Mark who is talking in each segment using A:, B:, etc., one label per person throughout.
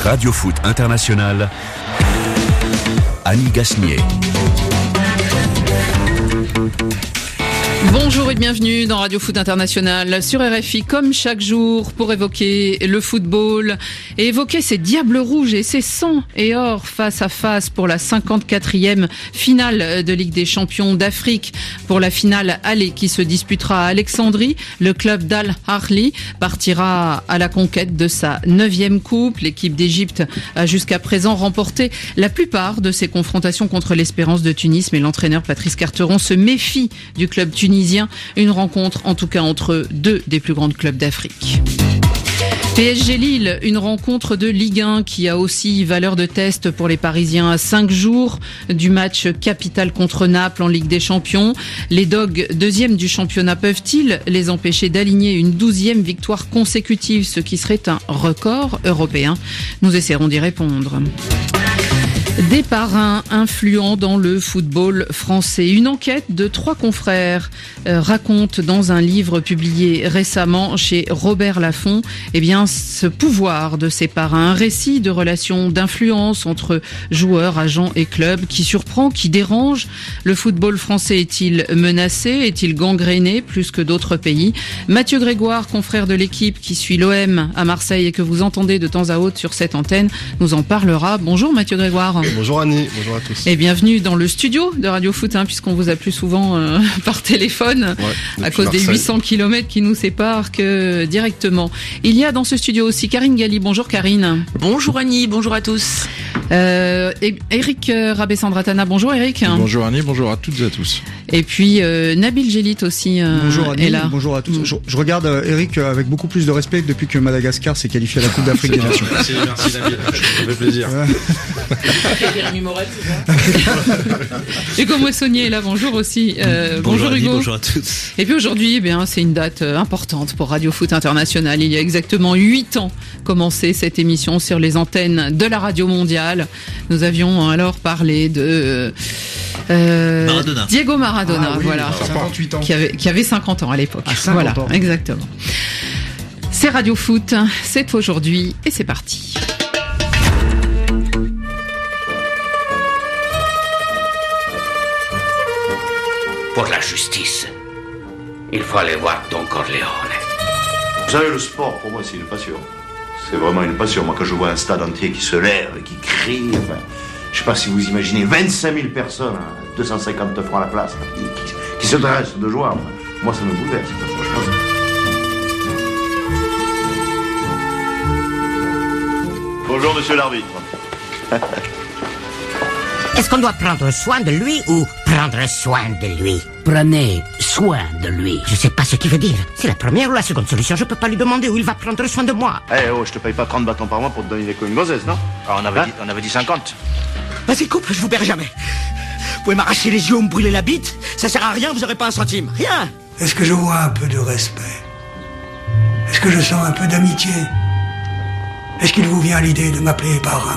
A: Radio Foot International, Annie Gasnier.
B: Bonjour et bienvenue dans Radio Foot International sur RFI, comme chaque jour, pour évoquer le football et évoquer ces diables rouges et ces sang et or face à face pour la 54e finale de Ligue des Champions d'Afrique. Pour la finale aller qui se disputera à Alexandrie, le club d'Al Ahly partira à la conquête de sa 9e coupe. L'équipe d'Égypte a jusqu'à présent remporté la plupart de ses confrontations contre l'Espérance de Tunis, mais l'entraîneur Patrice Carteron se méfie du club tunisien. Une rencontre en tout cas entre deux des plus grands clubs d'Afrique. PSG Lille, une rencontre de Ligue 1 qui a aussi valeur de test pour les Parisiens à 5 jours du match capital contre Naples en Ligue des Champions. Les Dogs, deuxième du championnat, peuvent-ils les empêcher d'aligner une 12e victoire consécutive, ce qui serait un record européen? Nous essaierons d'y répondre. Des parrains influents dans le football français. Une enquête de 3 confrères raconte dans un livre publié récemment chez Robert Laffont, ce pouvoir de ces parrains. Un récit de relations d'influence entre joueurs, agents et clubs qui surprend, qui dérange. Le football français est-il menacé? Est-il gangréné plus que d'autres pays? Mathieu Grégoire, confrère de l'équipe qui suit l'OM à Marseille et que vous entendez de temps à autre sur cette antenne, nous en parlera. Bonjour Mathieu Grégoire.
C: Bonjour Annie, bonjour à tous.
B: Et bienvenue dans le studio de Radio Foot, puisqu'on vous a plus souvent par téléphone, à cause des 800 km qui nous séparent que directement. Il y a dans ce studio aussi Karine Galli. Bonjour Karine.
D: Bonjour Annie, bonjour à tous.
B: Eric Rabessandratana. Bonjour Eric.
C: Bonjour Annie, bonjour à toutes et à tous.
B: Et puis Nabil Jelit aussi
E: bonjour Annie,
B: est là.
E: Bonjour à tous. Je regarde Eric avec beaucoup plus de respect depuis que Madagascar s'est qualifié à la Coupe d'Afrique des Nations.
C: Merci Nabil, ça fait plaisir.
D: Jérémy Moret, c'est ça.
B: Hugo Moissonnier est là, bonjour aussi.
F: Bonjour Annie,
B: Hugo.
F: bonjour à tous.
B: Et puis aujourd'hui, c'est une date importante pour Radio Foot International. Il y a exactement 8 ans commencé cette émission sur les antennes de la radio mondiale. Nous avions alors parlé de
F: Maradona.
B: Diego Maradona,
E: Ah oui,
B: voilà,
E: 58 ans.
B: qui avait 50 ans à l'époque.
E: 50 ans.
B: Exactement. C'est Radio Foot, c'est aujourd'hui et c'est parti.
G: Pour la justice, il faut aller voir Don Corleone.
H: Vous savez, le sport, pour moi, c'est une passion. C'est vraiment une passion. Moi, quand je vois un stade entier qui se lève, qui crie, je sais pas si vous imaginez, 25 000 personnes, 250 francs à la place, qui se dressent de joie. Moi, ça me bouleverse, franchement. Bonjour, monsieur l'arbitre.
I: Est-ce qu'on doit prendre soin de lui ou prendre soin de lui?
G: Prenez soin de lui.
I: Je sais pas ce qu'il veut dire. C'est la première ou la seconde solution. Je peux pas lui demander où il va prendre soin de moi.
H: Je te paye pas 30 bâtons par mois pour te donner des coups une gonzesse, non?
G: On avait dit 50.
I: Vas-y, coupe, je vous perds jamais. Vous pouvez m'arracher les yeux ou me brûler la bite. Ça sert à rien, vous aurez pas un centime. Rien.
J: Est-ce que je vois un peu de respect? Est-ce que je sens un peu d'amitié? Est-ce qu'il vous vient l'idée de m'appeler parrain?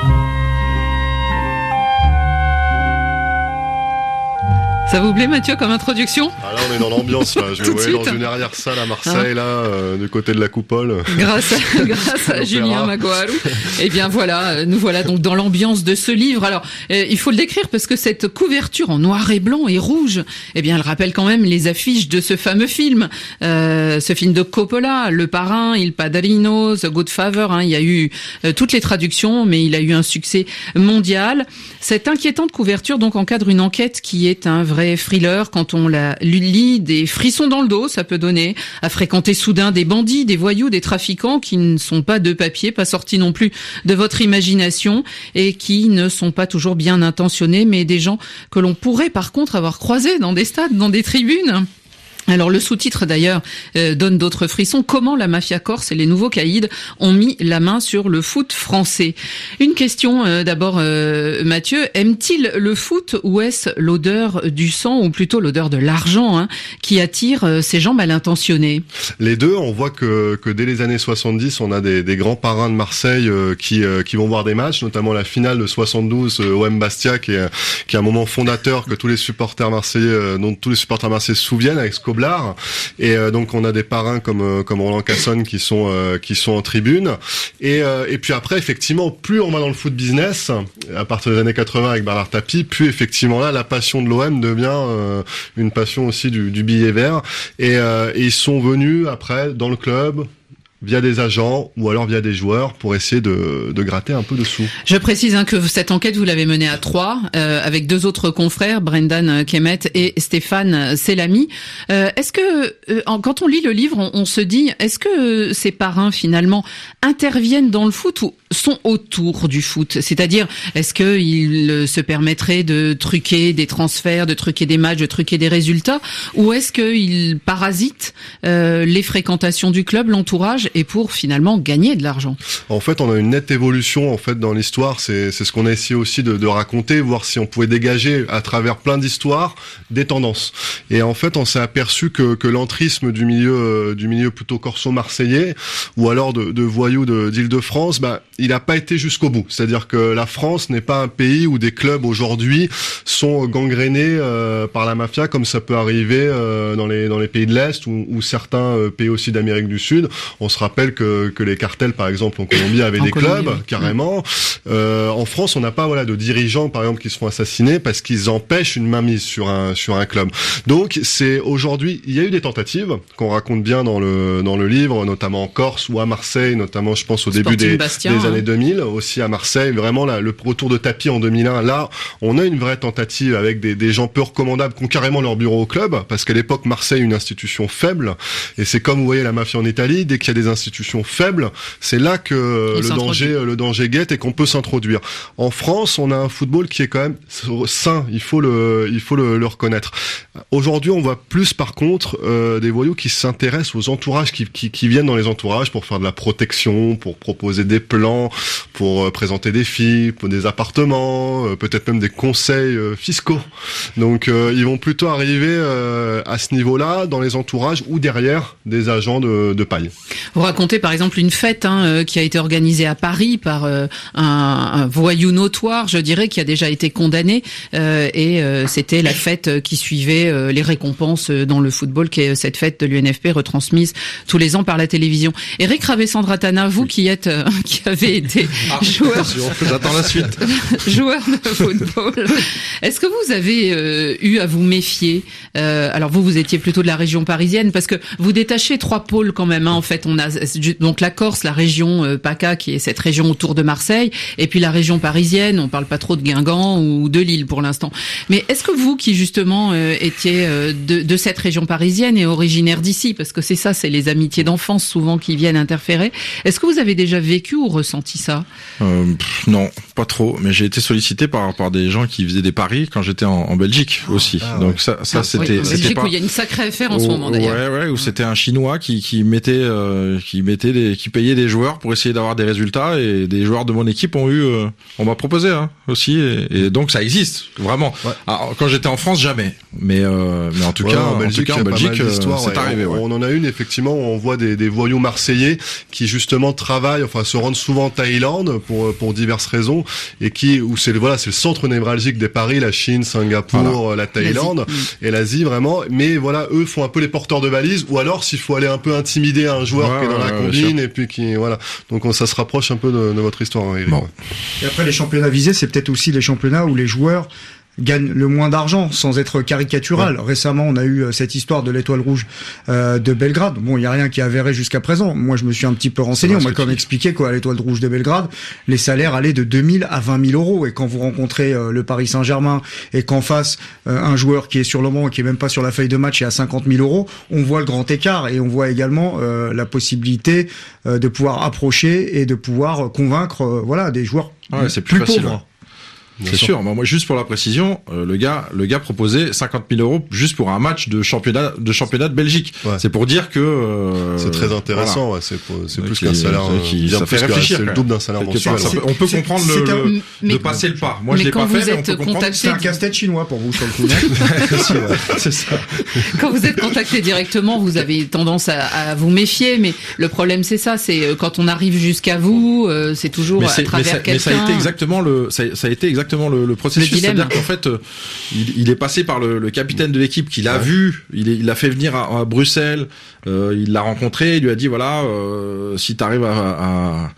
B: Ça vous plaît Mathieu comme introduction?
C: Ah là on est dans l'ambiance là, je me voyais dans une arrière-salle à Marseille du côté de la coupole.
B: Grâce à Julien Magoalou. Et bien voilà, nous voilà donc dans l'ambiance de ce livre. Alors il faut le décrire parce que cette couverture en noir et blanc et rouge, elle rappelle quand même les affiches de ce fameux film. Ce film de Coppola, Le Parrain, Il Padrino, The Godfather, il y a eu toutes les traductions, mais il a eu un succès mondial. Cette inquiétante couverture donc encadre une enquête qui est un vrai thriller. Quand on la lit, des frissons dans le dos, ça peut donner à fréquenter soudain des bandits, des voyous, des trafiquants qui ne sont pas de papier, pas sortis non plus de votre imagination et qui ne sont pas toujours bien intentionnés, mais des gens que l'on pourrait par contre avoir croisés dans des stades, dans des tribunes. Alors le sous-titre d'ailleurs donne d'autres frissons. Comment la mafia corse et les nouveaux caïds ont mis la main sur le foot français? Une question d'abord Mathieu, aime-t-il le foot ou est-ce l'odeur du sang ou plutôt l'odeur de l'argent qui attire ces gens mal intentionnés? Les deux, on voit que dès les années 70, on a des grands parrains de Marseille qui vont voir des matchs, notamment la finale de 72 OM Bastia qui est un moment fondateur que tous les supporters marseillais dont tous les supporters marseillais se souviennent avec Scobar
C: Poblard. Et donc on a des parrains comme Roland Cassonne qui sont en tribune. Et puis après, effectivement, plus on va dans le foot business, à partir des années 80 avec Bernard Tapie, plus effectivement là, la passion de l'OM devient une passion aussi du billet vert. Et ils sont venus après dans le club via des agents ou alors via des joueurs pour essayer de gratter un peu de sous.
B: Je précise que cette enquête, vous l'avez menée à 3 avec 2 autres confrères, Brendan Kemet et Stéphane Selami. Est-ce que, quand on lit le livre, on se dit, est-ce que ces parrains, finalement, interviennent dans le foot ou sont autour du foot? C'est-à-dire, est-ce qu'ils se permettraient de truquer des transferts, de truquer des matchs, de truquer des résultats, ou est-ce qu'ils parasitent les fréquentations du club, l'entourage, et pour finalement gagner de l'argent?
C: En fait, on a une nette évolution en fait dans l'histoire. C'est ce qu'on a essayé aussi de raconter, voir si on pouvait dégager à travers plein d'histoires des tendances. Et en fait, on s'est aperçu que l'entrisme du milieu plutôt corso-marseillais ou alors de voyous d'Île-de-France, il n'a pas été jusqu'au bout. C'est-à-dire que la France n'est pas un pays où des clubs aujourd'hui sont gangrénés par la mafia, comme ça peut arriver dans les pays de l'Est ou certains pays aussi d'Amérique du Sud. On se rappelle que les cartels, par exemple, en Colombie, avaient des clubs, carrément. En France, on n'a pas de dirigeants, par exemple, qui se font assassiner parce qu'ils empêchent une mainmise sur un club. Donc, c'est aujourd'hui, il y a eu des tentatives qu'on raconte bien dans le livre, notamment en Corse ou à Marseille, notamment, je pense, au début des années 2000, aussi à Marseille. Vraiment, là, le retour de Tapie en 2001, là, on a une vraie tentative avec des gens peu recommandables qui ont carrément leur bureau au club, parce qu'à l'époque, Marseille est une institution faible, et c'est comme vous voyez la mafia en Italie, dès qu'il y a des institutions faibles, c'est là que le danger guette et qu'on peut s'introduire. En France, on a un football qui est quand même sain, il faut le reconnaître. Aujourd'hui, on voit plus par contre des voyous qui s'intéressent aux entourages, qui viennent dans les entourages pour faire de la protection, pour proposer des plans, pour présenter des filles, pour des appartements, peut-être même des conseils fiscaux. Donc ils vont plutôt arriver à ce niveau-là dans les entourages ou derrière des agents de paille.
B: Vous racontez par exemple une fête qui a été organisée à Paris par un voyou notoire, je dirais, qui a déjà été condamné, et c'était la fête qui suivait les récompenses dans le football, qui est cette fête de l'UNFP retransmise tous les ans par la télévision. Eric Ravessandratana, vous qui avez été joueur,
K: j'attends la suite.
B: joueur de football, est-ce que vous avez eu à vous méfier? Alors vous étiez plutôt de la région parisienne, parce que vous détachez 3 pôles quand même. En fait, on a donc la Corse, la région PACA, qui est cette région autour de Marseille, et puis la région parisienne. On parle pas trop de Guingamp ou de Lille pour l'instant. Mais est-ce que vous, qui justement étiez de cette région parisienne et originaire d'ici, parce que c'est les amitiés d'enfance souvent qui viennent interférer, est-ce que vous avez déjà vécu ou ressenti ça?
K: Non, pas trop. Mais j'ai été sollicité par des gens qui faisaient des paris quand j'étais en Belgique aussi. Donc ça c'était.
B: Oui, Belgique, où il y a une sacrée affaire en ce moment d'ailleurs.
K: Ouais, où c'était un Chinois qui payait des joueurs pour essayer d'avoir des résultats, et des joueurs de mon équipe on m'a proposé aussi, et donc ça existe vraiment. Ouais. Alors, quand j'étais en France, jamais. Mais en tout cas, en Belgique, c'est arrivé.
C: On en a une effectivement où on voit des voyous marseillais qui justement travaillent, se rendent souvent en Thaïlande pour diverses raisons, et c'est le centre névralgique des paris, la Chine, Singapour, la Thaïlande et l'Asie vraiment. Mais voilà, eux font un peu les porteurs de valises, ou alors s'il faut aller un peu intimider un joueur qui est dans la combine, et puis donc ça se rapproche un peu de votre histoire, Eric.
E: Bon. Et après, les championnats visés, c'est peut-être aussi les championnats où les joueurs gagnent le moins d'argent, sans être caricatural. Ouais. Récemment, on a eu cette histoire de l'Étoile Rouge de Belgrade. Bon, il y a rien qui est avéré jusqu'à présent. Moi, je me suis un petit peu renseigné. On m'a quand même expliqué qu'à l'Étoile Rouge de Belgrade, les salaires allaient de 2000 à 20 000 euros. Et quand vous rencontrez le Paris Saint-Germain, et qu'en face, un joueur qui est sur le banc, qui est même pas sur la feuille de match, est à 50 000 euros, on voit le grand écart. Et on voit également la possibilité de pouvoir approcher et de pouvoir convaincre des joueurs
K: c'est plus facile,
E: pauvres.
K: C'est sûr. Moi, juste pour la précision, le gars proposait 50 000 euros juste pour un match de championnat de Belgique. Ouais. C'est pour dire que
C: c'est très intéressant. Voilà. C'est plus qu'un salaire.
K: Ça fait réfléchir.
C: C'est le double d'un salaire mensuel.
K: On peut comprendre de passer le pas. Moi, je l'ai pas fait, mais on peut comprendre.
E: C'est un casse-tête chinois pour vous sur le coup.
K: C'est ça.
B: Quand vous êtes contacté directement, vous avez tendance à vous méfier, mais le problème c'est ça, c'est quand on arrive jusqu'à vous, c'est toujours à travers quelqu'un.
K: Mais ça a été exactement exactement le processus. C'est-à-dire qu'en fait, il est passé par le capitaine de l'équipe qui l'a vu. Il l'a fait venir à Bruxelles. Il l'a rencontré. Il lui a dit voilà, si t'arrives à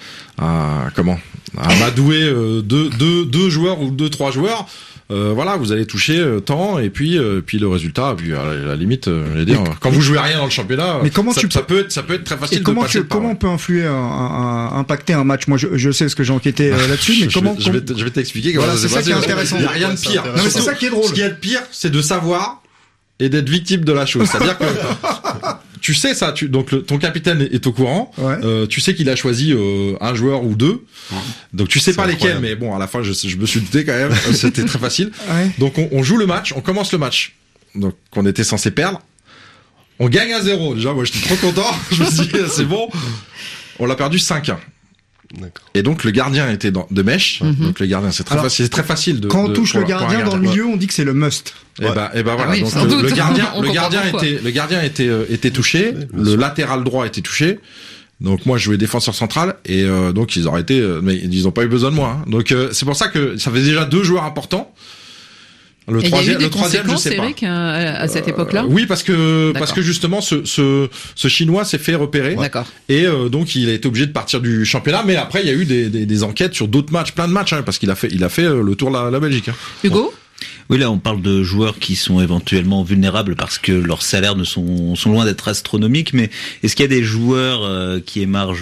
K: amadouer deux joueurs ou 2-3 joueurs. Voilà, vous allez toucher tant et puis le résultat, puis à la limite, je veux dire, quand vous jouez rien dans le championnat, mais comment ça peut être très facile.
E: Et comment on peut influer, impacter un match? Moi, je sais ce que j'ai enquêté là-dessus, mais comment je
K: vais t'expliquer.
E: Voilà, c'est ça qui est intéressant.
K: Il y a rien de pire.
E: Non, mais c'est ça qui est drôle.
K: Ce qui est de pire, c'est de savoir et d'être victime de la chose. C'est-à-dire que tu sais ça, donc ton capitaine est au courant. Ouais. Tu sais qu'il a choisi un joueur ou deux. Donc tu sais pas lesquels, mais bon, à la fin je me suis douté quand même. C'était très facile. Ouais. Donc on joue le match, on commence le match. Donc on était censé perdre. On gagne 1-0. Déjà, moi j'étais trop content. Je me suis dit c'est bon. On l'a perdu 5-1. D'accord. Et donc le gardien était de mèche. Donc le gardien, c'est très facile de.
E: Quand on touche le gardien dans le milieu, on dit que c'est le must.
K: Et bah voilà. Oui, donc le gardien était touché, le latéral droit était touché. Donc moi je jouais défenseur central et donc ils auraient été, mais ils ont pas eu besoin de moi. Hein. Donc c'est pour ça que ça fait déjà 2 joueurs importants. Le troisième, je sais pas.
B: Eric, à cette époque-là.
K: Oui, parce que justement ce Chinois s'est fait repérer.
B: D'accord.
K: Et donc il a été obligé de partir du championnat. Mais après il y a eu des enquêtes sur d'autres matchs, plein de matchs, hein, parce qu'il a fait le tour de la Belgique. Hein.
B: Hugo.
F: Oui, là, on parle de joueurs qui sont éventuellement vulnérables parce que leurs salaires sont loin d'être astronomiques. Mais est-ce qu'il y a des joueurs qui émargent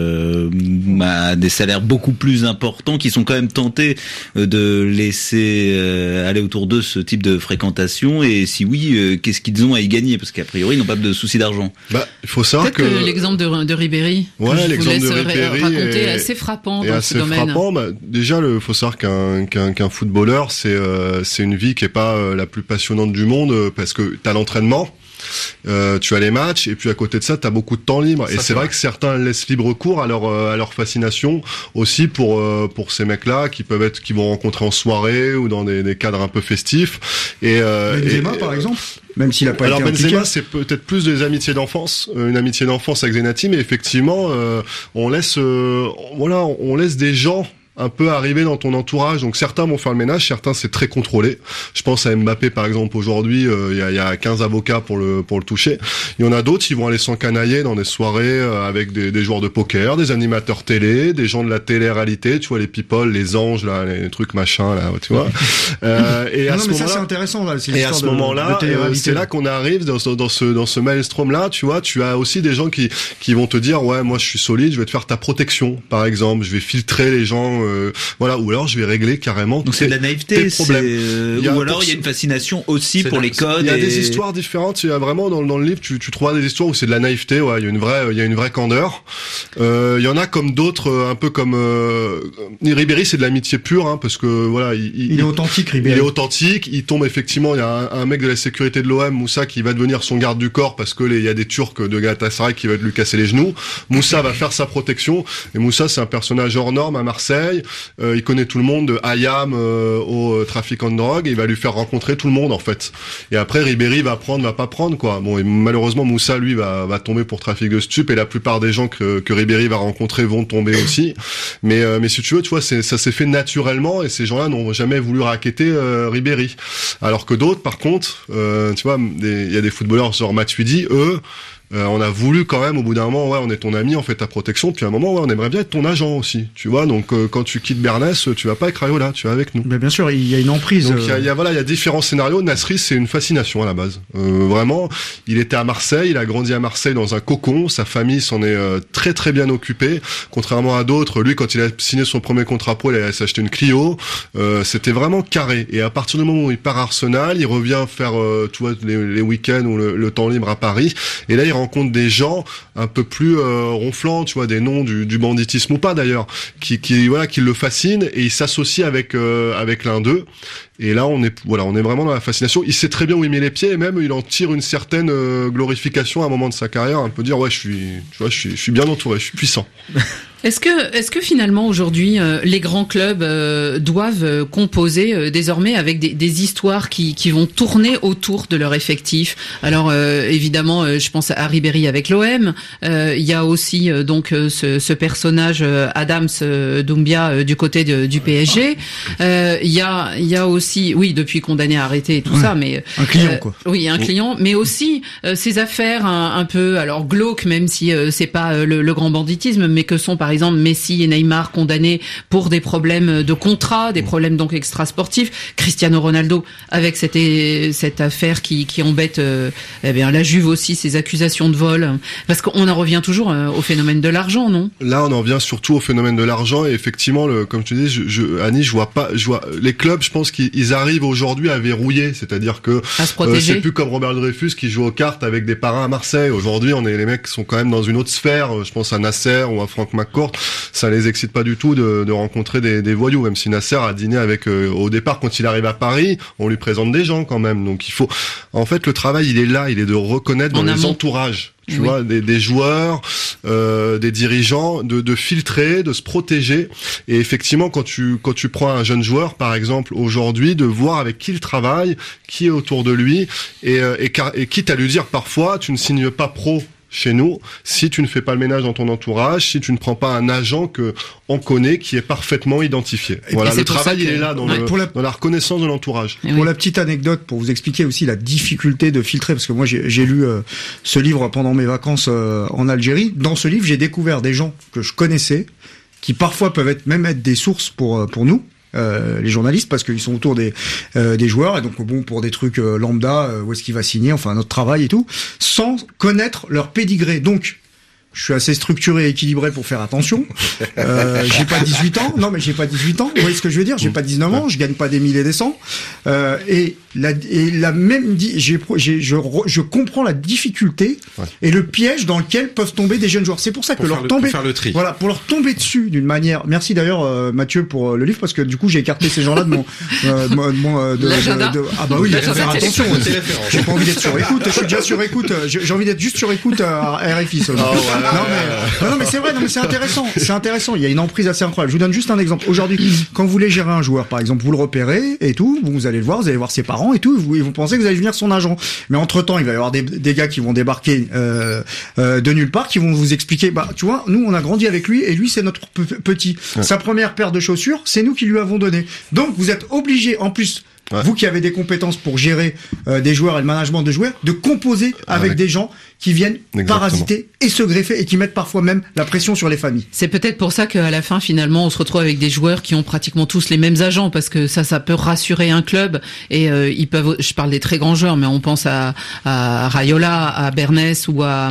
F: des salaires beaucoup plus importants, qui sont quand même tentés de laisser aller autour d'eux ce type de fréquentation? Et si oui, qu'est-ce qu'ils ont à y gagner? Parce qu'a priori, ils n'ont pas de soucis d'argent.
C: Il faut savoir
B: peut-être que l'exemple de Ribéry,
C: l'exemple de Ribéry
B: raconter assez frappant dans ce domaine.
C: Déjà, faut savoir qu'un footballeur, c'est une vie qui est pas la plus passionnante du monde parce que t'as l'entraînement, tu as les matchs et puis à côté de ça t'as beaucoup de temps libre. Et c'est vrai que certains laissent libre cours à leur fascination aussi pour ces mecs-là qui vont rencontrer en soirée ou dans des cadres un peu festifs. Et
E: Benzema par exemple. Même s'il a pas été impliqué.
C: Benzema, c'est peut-être plus des amitiés d'enfance, une amitié d'enfance avec Zenati, mais effectivement, on laisse des gens un peu arriver dans ton entourage. Donc certains vont faire le ménage, certains c'est très contrôlé. Je pense à Mbappé par exemple aujourd'hui, il y a 15 avocats pour le toucher. Il y en a d'autres, ils vont aller s'encanailler dans des soirées avec des joueurs de poker, des animateurs télé, des gens de la télé-réalité, tu vois, les people, les anges là, les trucs machin là, tu vois.
E: Et à ce moment-là, c'est intéressant là,
C: et à ce moment-là, c'est là qu'on arrive dans ce maelstrom là, tu vois, tu as aussi des gens qui vont te dire ouais, moi je suis solide, je vais te faire ta protection par exemple, je vais filtrer les gens ou alors je vais régler carrément.
F: Donc c'est de la naïveté, ou alors il y a une fascination aussi pour les codes.
C: Il y a des histoires différentes. Il y a vraiment dans le livre, tu trouveras des histoires où c'est de la naïveté. Ouais, il y a une vraie candeur. Il y en a comme d'autres, un peu comme Ribéry, c'est de l'amitié pure, hein, parce que voilà,
E: il est authentique. Ribéry.
C: Il est authentique. Il tombe effectivement. Il y a un mec de la sécurité de l'OM, Moussa, qui va devenir son garde du corps parce que il y a des Turcs de Galatasaray qui veulent lui casser les genoux. Moussa va faire sa protection. Et Moussa, c'est un personnage hors norme à Marseille. Il connaît tout le monde de Hayam au trafiquant de drogue et il va lui faire rencontrer tout le monde en fait. Et après Ribéry va pas prendre quoi. Bon, et malheureusement Moussa lui va tomber pour trafic de stupes et la plupart des gens que Ribéry va rencontrer vont tomber aussi. Mais si tu veux, tu vois, ça s'est fait naturellement et ces gens-là n'ont jamais voulu racketter Ribéry. Alors que d'autres par contre, tu vois, il y a des footballeurs genre Matuidi, eux on a voulu quand même au bout d'un moment, ouais, on est ton ami, on fait ta protection, puis à un moment, ouais, on aimerait bien être ton agent aussi, tu vois. Donc quand tu quittes Bernès, tu vas pas avec Rayola, tu vas avec nous.
E: Mais bien sûr, il y a une emprise.
C: Donc il y a différents scénarios. Nasri, c'est une fascination à la base. Vraiment, il était à Marseille, il a grandi à Marseille dans un cocon, sa famille s'en est très très bien occupée. Contrairement à d'autres, lui quand il a signé son premier contrat pro, il a acheté une Clio. C'était vraiment carré. Et à partir du moment où il part à Arsenal, il revient faire tu vois les week-ends ou le temps libre à Paris. Et là il rencontre des gens un peu plus ronflants, tu vois, des noms du banditisme ou pas d'ailleurs, qui le fascinent et il s'associe avec l'un d'eux Et là, on est vraiment dans la fascination. Il sait très bien où il met les pieds et même il en tire une certaine glorification à un moment de sa carrière, un peu dire ouais, je suis bien entouré, je suis puissant.
B: Est-ce que finalement aujourd'hui les grands clubs doivent composer désormais avec des histoires qui vont tourner autour de leur effectif? Alors évidemment, je pense à Ribéry avec l'OM. Il y a aussi donc ce personnage Adams Doumbia du côté du PSG. Il y a aussi, oui, depuis condamné à arrêter et tout ça, mais
E: un client quoi.
B: Oui, un client, mais aussi ces affaires un peu alors glauques, même si c'est pas le grand banditisme, mais que sont par exemple Messi et Neymar condamnés pour des problèmes de contrat, des problèmes donc extrasportifs. Cristiano Ronaldo avec cette affaire qui embête la Juve aussi, ces accusations de vol. Parce qu'on en revient toujours au phénomène de l'argent, non?
C: Là, on en revient surtout au phénomène de l'argent et effectivement, comme tu dis, Annie, je vois les clubs, je pense qu'ils arrivent aujourd'hui à verrouiller, c'est-à-dire que c'est plus comme Robert Dreyfus qui joue aux cartes avec des parrains à Marseille. Aujourd'hui, les mecs sont quand même dans une autre sphère. Je pense à Nasser ou à Franck McCourt. Ça les excite pas du tout de rencontrer des voyous, même si Nasser a dîné avec au départ quand il arrive à Paris, on lui présente des gens quand même. Donc il faut, en fait, le travail il est là, il est de reconnaître dans les entourages. Tu vois, des joueurs, des dirigeants, de filtrer, de se protéger. Et effectivement, quand tu prends un jeune joueur, par exemple, aujourd'hui, de voir avec qui il travaille, qui est autour de lui, et quitte à lui dire parfois, tu ne signes pas pro chez nous, si tu ne fais pas le ménage dans ton entourage, si tu ne prends pas un agent que on connaît, qui est parfaitement identifié. Et voilà, le travail il est là dans la reconnaissance de l'entourage.
E: Pour la petite anecdote, pour vous expliquer aussi la difficulté de filtrer, parce que moi j'ai lu ce livre pendant mes vacances en Algérie. Dans ce livre, j'ai découvert des gens que je connaissais, qui parfois peuvent même être des sources pour nous. Les journalistes, parce qu'ils sont autour des joueurs, et donc bon, pour des trucs lambda, où est-ce qu'il va signer, enfin notre travail et tout, sans connaître leur pédigré. Donc je suis assez structuré et équilibré pour faire attention. J'ai pas 18 ans. Non, mais j'ai pas 18 ans. Vous voyez ce que je veux dire? J'ai pas 19 ans. Je gagne pas des milliers et des cents. Et la même je comprends la difficulté et le piège dans lequel peuvent tomber des jeunes joueurs. C'est pour ça que pour faire le tri. Voilà, pour leur tomber dessus d'une manière. Merci d'ailleurs Mathieu pour le livre, parce que du coup j'ai écarté ces gens-là de mon ah bah oui, il faut faire attention. J'ai pas envie d'être sur écoute. Je suis déjà sur écoute. J'ai envie d'être juste sur écoute à RFI seulement. Non mais c'est vrai, non mais c'est intéressant. Il y a une emprise assez incroyable. Je vous donne juste un exemple. Aujourd'hui, quand vous voulez gérer un joueur, par exemple, vous le repérez et tout, vous allez le voir, vous allez voir ses parents et tout, et vous pensez que vous allez devenir son agent. Mais entre temps, il va y avoir des gars qui vont débarquer de nulle part, qui vont vous expliquer. Bah, tu vois, nous on a grandi avec lui et lui c'est notre petit. Sa première paire de chaussures, c'est nous qui lui avons donné. Donc vous êtes obligé, en plus. Vous qui avez des compétences pour gérer des joueurs et le management de joueurs, de composer avec des gens qui viennent parasiter et se greffer et qui mettent parfois même la pression sur les familles.
B: C'est peut-être pour ça qu'à la fin, finalement, on se retrouve avec des joueurs qui ont pratiquement tous les mêmes agents, parce que ça peut rassurer un club et ils peuvent. Je parle des très grands joueurs, mais on pense à Raiola, à Bernès ou à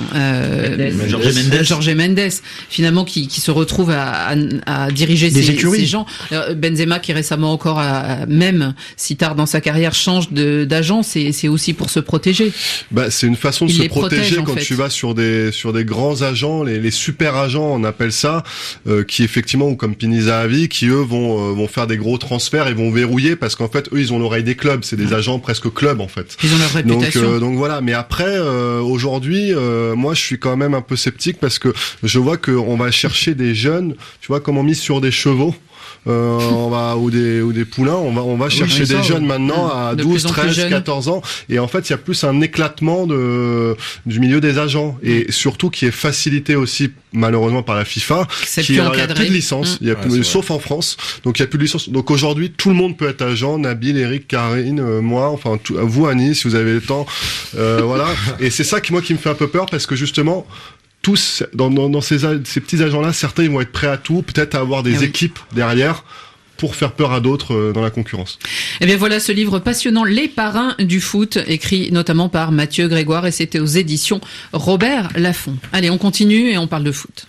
B: Jorge Mendes, finalement, qui se retrouvent à diriger ces gens. Benzema qui récemment encore même si tard dans sa carrière change d'agent, c'est aussi pour se protéger.
C: Bah, c'est une façon de se protéger quand tu vas sur des grands agents, les super agents, on appelle ça, qui effectivement, ou comme Pini Zahavi, qui eux vont faire des gros transferts et vont verrouiller, parce qu'en fait eux ils ont l'oreille des clubs, c'est des agents presque clubs en fait.
B: Ils ont leur réputation.
C: Donc voilà, mais après aujourd'hui, moi je suis quand même un peu sceptique, parce que je vois qu'on va chercher des jeunes, tu vois, comme on mise sur des chevaux. Ou des poulains, on va chercher des jeunes maintenant à 12, 13, 14 ans, et en fait il y a plus un éclatement du milieu des agents, et surtout qui est facilité aussi malheureusement par la FIFA, il y a plus de licence, sauf en France, donc il y a plus de licence. Donc aujourd'hui tout le monde peut être agent, Nabil, Eric, Karine, moi, enfin vous Annie si vous avez le temps, voilà. Et c'est ça qui me fait un peu peur, parce que justement tous dans ces petits agents-là, certains ils vont être prêts à tout, peut-être à avoir des équipes derrière pour faire peur à d'autres dans la concurrence.
B: Eh bien voilà ce livre passionnant, Les parrains du foot, écrit notamment par Mathieu Grégoire, et c'était aux éditions Robert Laffont. Allez, on continue et on parle de foot.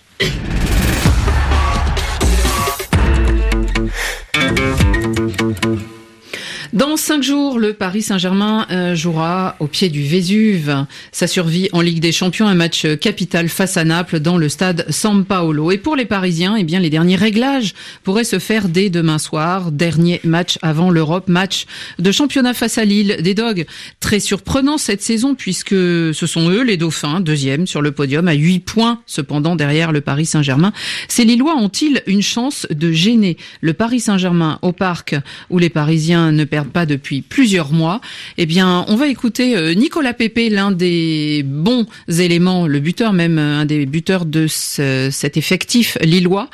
B: Dans 5 jours, le Paris Saint-Germain jouera au pied du Vésuve. Sa survie en Ligue des Champions, un match capital face à Naples dans le stade San Paolo. Et pour les Parisiens, eh bien, les derniers réglages pourraient se faire dès demain soir. Dernier match avant l'Europe, match de championnat face à Lille. Des Dogs très surprenants cette saison puisque ce sont eux les Dauphins, deuxième sur le podium à 8 points cependant derrière le Paris Saint-Germain. Ces Lillois ont-ils une chance de gêner le Paris Saint-Germain au Parc où les Parisiens ne perdent pas depuis plusieurs mois? Eh bien, on va écouter Nicolas Pepe, l'un des bons éléments, le buteur même, un des buteurs de cet effectif lillois.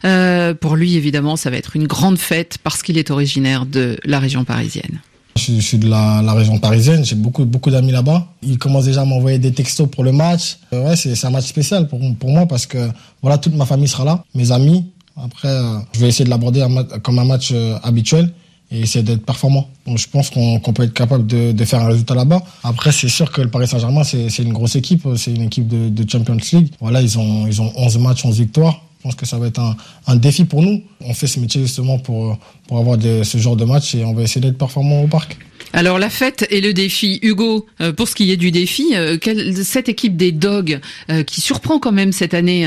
B: Pour lui, évidemment, ça va être une grande fête parce qu'il est originaire de la région parisienne.
L: Je suis de la région parisienne, j'ai beaucoup d'amis là-bas. Ils commencent déjà à m'envoyer des textos pour le match. Ouais, c'est un match spécial pour moi parce que voilà, toute ma famille sera là, mes amis. Après, je vais essayer de l'aborder comme un match habituel et essayer d'être performant. Donc, je pense qu'on peut être capable de faire un résultat là-bas. Après, c'est sûr que le Paris Saint-Germain, c'est une grosse équipe. C'est une équipe de Champions League. Voilà, ils ont 11 matchs, 11 victoires. Je pense que ça va être un défi pour nous. On fait ce métier justement pour avoir ce genre de match et on va essayer d'être performant au Parc.
B: Alors la fête et le défi, Hugo, pour ce qui est du défi, cette équipe des Dogs qui surprend quand même cette année,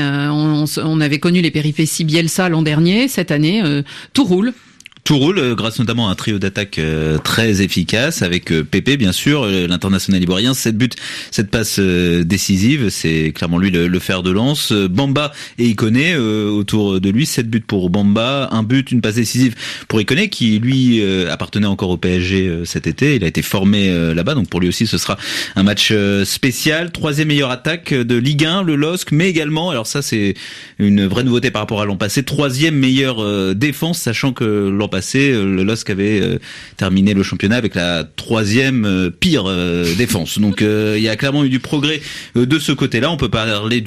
B: on avait connu les péripéties Bielsa l'an dernier, cette année tout roule.
F: Tout roule grâce notamment à un trio d'attaque très efficace avec Pepe bien sûr, l'international ivoirien, 7 buts, 7 passes décisives, c'est clairement lui le fer de lance. Bamba et Ikoné autour de lui, 7 buts pour Bamba, 1 but, une passe décisive pour Ikoné qui lui appartenait encore au PSG cet été, il a été formé là-bas, donc pour lui aussi ce sera un match spécial. 3e meilleure attaque de Ligue 1, le LOSC, mais également, alors ça c'est une vraie nouveauté par rapport à l'an passé, 3e meilleure défense, sachant que l'an passé, le LOSC avait terminé le championnat avec la 3e pire défense. Donc il y a clairement eu du progrès de ce côté-là. On peut parler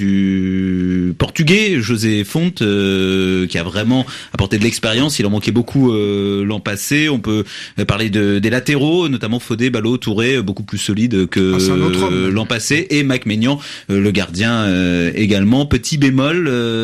F: du portugais José Fonte qui a vraiment apporté de l'expérience. Il en manquait beaucoup l'an passé. On peut parler des latéraux, notamment Fodé, Ballot, Touré, beaucoup plus solides que l'an passé. Et Mike Maignan, le gardien également. Petit bémol,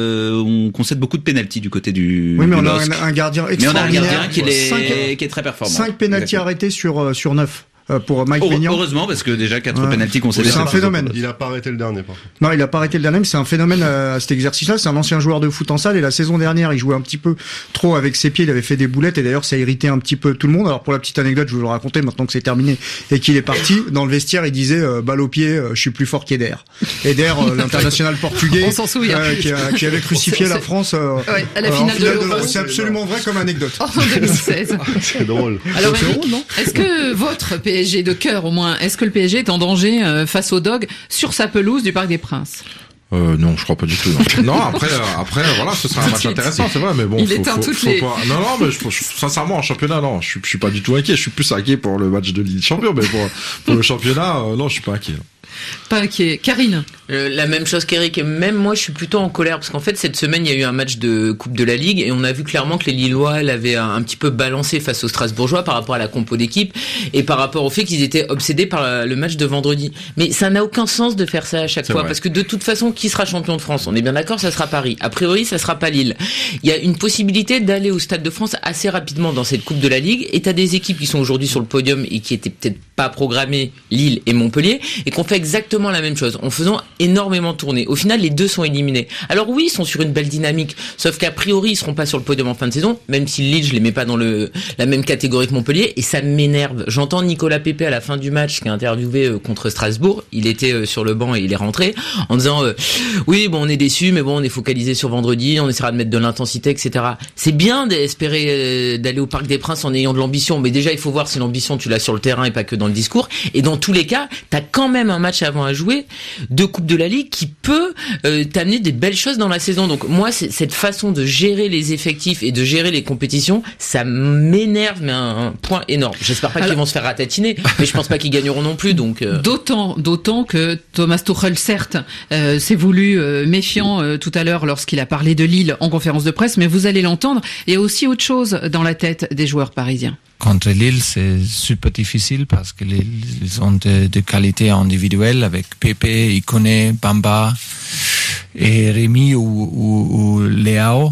F: on concède beaucoup de pénaltys du côté du
E: oui, mais
F: du
E: on
F: LOSC.
E: a un gardien extraordinaire.
F: Mais on a un gardien qui est très performant.
E: 5 pénaltys arrêtés sur 9. Pour Mike Maignan.
F: Heureusement, parce que déjà 4 pénaltys concédés.
E: C'est un phénomène.
C: Il a pas arrêté le dernier, par contre.
E: Non, il a pas arrêté le dernier, mais c'est un phénomène à cet exercice-là. C'est un ancien joueur de foot en salle et la saison dernière, il jouait un petit peu trop avec ses pieds. Il avait fait des boulettes et d'ailleurs, ça a irrité un petit peu tout le monde. Alors pour la petite anecdote, je vais vous le raconter maintenant que c'est terminé et qu'il est parti. Dans le vestiaire, il disait balle au pied, je suis plus fort qu'Eder. Eder, l'international portugais,
B: on s'en souvient.
E: qui avait crucifié la France
B: à la finale de l'Euro.
E: C'est absolument vrai comme anecdote.
B: En 2016.
C: C'est drôle.
B: Alors, est-ce que votre PSG de cœur, au moins, est-ce que le PSG est en danger face aux Dogs sur sa pelouse du Parc des Princes?
K: Non, je crois pas du tout. Non, après, voilà, ce sera un match intéressant, c'est vrai, mais bon, faut pas. Non, mais sincèrement, en championnat, non, je suis pas du tout inquiet. Je suis plus inquiet pour le match de Ligue des Champions, mais pour le championnat, non, je suis pas inquiet.
B: Pas inquiet. Karine.
D: La même chose qu'Eric, et même moi je suis plutôt en colère parce qu'en fait cette semaine il y a eu un match de Coupe de la Ligue et on a vu clairement que les Lillois l'avaient un petit peu balancé face aux Strasbourgeois par rapport à la compo d'équipe et par rapport au fait qu'ils étaient obsédés par le match de vendredi. Mais ça n'a aucun sens de faire ça à chaque fois parce que de toute façon qui sera champion de France? On est bien d'accord, ça sera Paris. A priori ça sera pas Lille. Il y a une possibilité d'aller au Stade de France assez rapidement dans cette Coupe de la Ligue et t'as des équipes qui sont aujourd'hui sur le podium et qui étaient peut-être pas programmées, Lille et Montpellier, et qu'on fait exactement la même chose en faisant énormément tourner. Au final, les deux sont éliminés. Alors oui, ils sont sur une belle dynamique, sauf qu'a priori, ils seront pas sur le podium en fin de saison, même si Lille, je les mets pas dans la même catégorie que Montpellier, et ça m'énerve. J'entends Nicolas Pepe à la fin du match, qui est interviewé contre Strasbourg, il était sur le banc et il est rentré, en disant oui, bon, on est déçus, mais bon, on est focalisé sur vendredi, on essaiera de mettre de l'intensité, etc. C'est bien d'espérer d'aller au Parc des Princes en ayant de l'ambition, mais déjà, il faut voir si l'ambition, tu l'as sur le terrain et pas que dans le discours, et dans tous les cas, t'as quand même un match avant à jouer de Coupe de la Ligue qui peut t'amener des belles choses dans la saison. Donc moi, cette façon de gérer les effectifs et de gérer les compétitions, ça m'énerve, mais un point énorme. J'espère pas qu'ils vont se faire ratatiner, mais je pense pas qu'ils gagneront non plus. Donc
B: d'autant que Thomas Tuchel, certes, s'est voulu méfiant tout à l'heure lorsqu'il a parlé de Lille en conférence de presse, mais vous allez l'entendre, il y a aussi autre chose dans la tête des joueurs parisiens.
M: Contre Lille, c'est super difficile parce que ils ont de qualités individuelles avec Pepe, Ikoné, Bamba et Rémi ou Léao.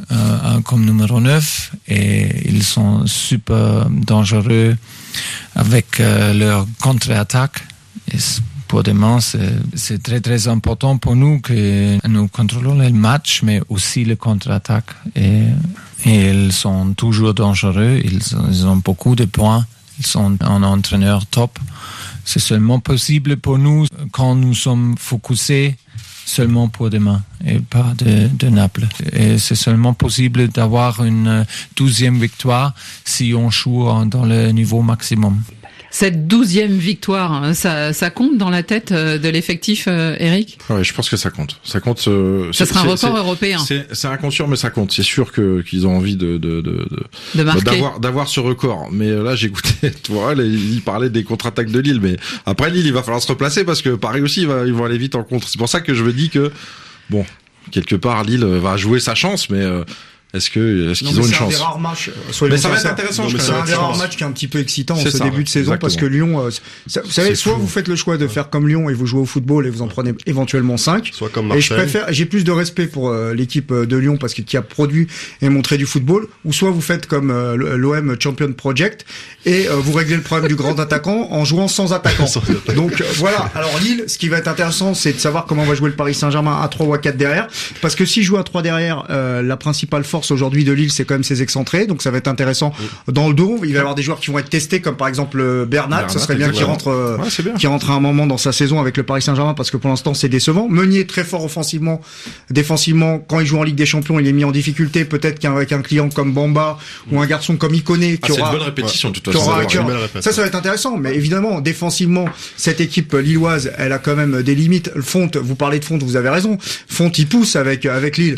M: comme numéro 9 et ils sont super dangereux avec leur contre-attaque. Et pour demain, c'est très très important pour nous que nous contrôlons le match, mais aussi le contre-attaque. Et ils sont toujours dangereux, ils ont beaucoup de points, ils sont un entraîneur top. C'est seulement possible pour nous quand nous sommes focusés seulement pour demain et pas de Naples. Et c'est seulement possible d'avoir une 12e victoire si on joue dans le niveau maximum.
B: Cette 12e victoire, ça compte dans la tête de l'effectif, Eric ?
K: Ouais, je pense que ça compte. Ça compte.
B: Ça sera un record européen.
K: C'est inconscient, mais ça compte. C'est sûr qu'ils ont envie de
B: marquer.
K: d'avoir ce record. Mais là, j'écoutais Tourelle, il parlait des contre-attaques de Lille. Mais après Lille, il va falloir se replacer parce que Paris aussi, ils vont aller vite en contre. C'est pour ça que je me dis que bon, quelque part, Lille va jouer sa chance, mais. Est-ce qu'ils ont une chance?
E: C'est un des rares matchs.
K: Mais ça va être intéressant.
E: C'est un des rares matchs qui est un petit peu excitant en ce début de saison parce que Lyon, vous savez, soit vous faites le choix de faire comme Lyon et vous jouez au football et vous en prenez éventuellement 5.
C: Soit comme Marseille.
E: Et j'ai plus de respect pour l'équipe de Lyon parce qui a produit et montré du football. Ou soit vous faites comme l'OM Champion Project et vous réglez le problème du grand attaquant en jouant sans attaquant. Donc voilà. Alors Lille, ce qui va être intéressant, c'est de savoir comment va jouer le Paris Saint-Germain à 3 ou à 4 derrière. Parce que s'il joue à 3 derrière, la principale force aujourd'hui de Lille, c'est quand même ses excentrés, donc ça va être intéressant dans le dos. Il va y avoir des joueurs qui vont être testés, comme par exemple Bernat. Ça serait bien qu'il rentre à un moment dans sa saison avec le Paris Saint-Germain, parce que pour l'instant c'est décevant. Meunier très fort offensivement, défensivement. Quand il joue en Ligue des Champions, il est mis en difficulté. Peut-être qu'avec un client comme Bamba ou un garçon comme Ikoné, qui aura
K: une bonne répétition de toute façon.
E: Ça va être intéressant. Mais évidemment, défensivement, cette équipe lilloise, elle a quand même des limites. Font, vous parlez de Font, vous avez raison. Font, il pousse avec Lille.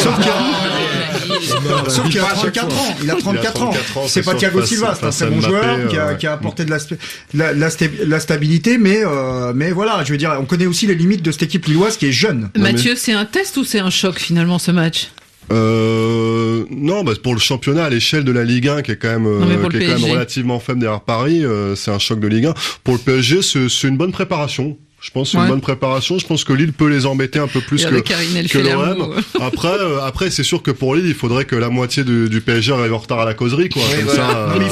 E: Sauf qu'il a 34 ans. Il a 34 ans. C'est pas Thiago Silva, c'est un très bon joueur qui a apporté de la stabilité, mais voilà, je veux dire, on connaît aussi les limites de cette équipe lilloise qui est jeune.
B: Mathieu, c'est un test ou c'est un choc finalement ce match ?
C: Non, pour le championnat à l'échelle de la Ligue 1 qui est quand même relativement faible derrière Paris, c'est un choc de Ligue 1. Pour le PSG, c'est une bonne préparation. Je pense une bonne préparation. Je pense que Lille peut les embêter un peu plus que l'OM. Après, c'est sûr que pour Lille, il faudrait que la moitié du PSG arrive en retard à la causerie, quoi. Comme ça,
E: il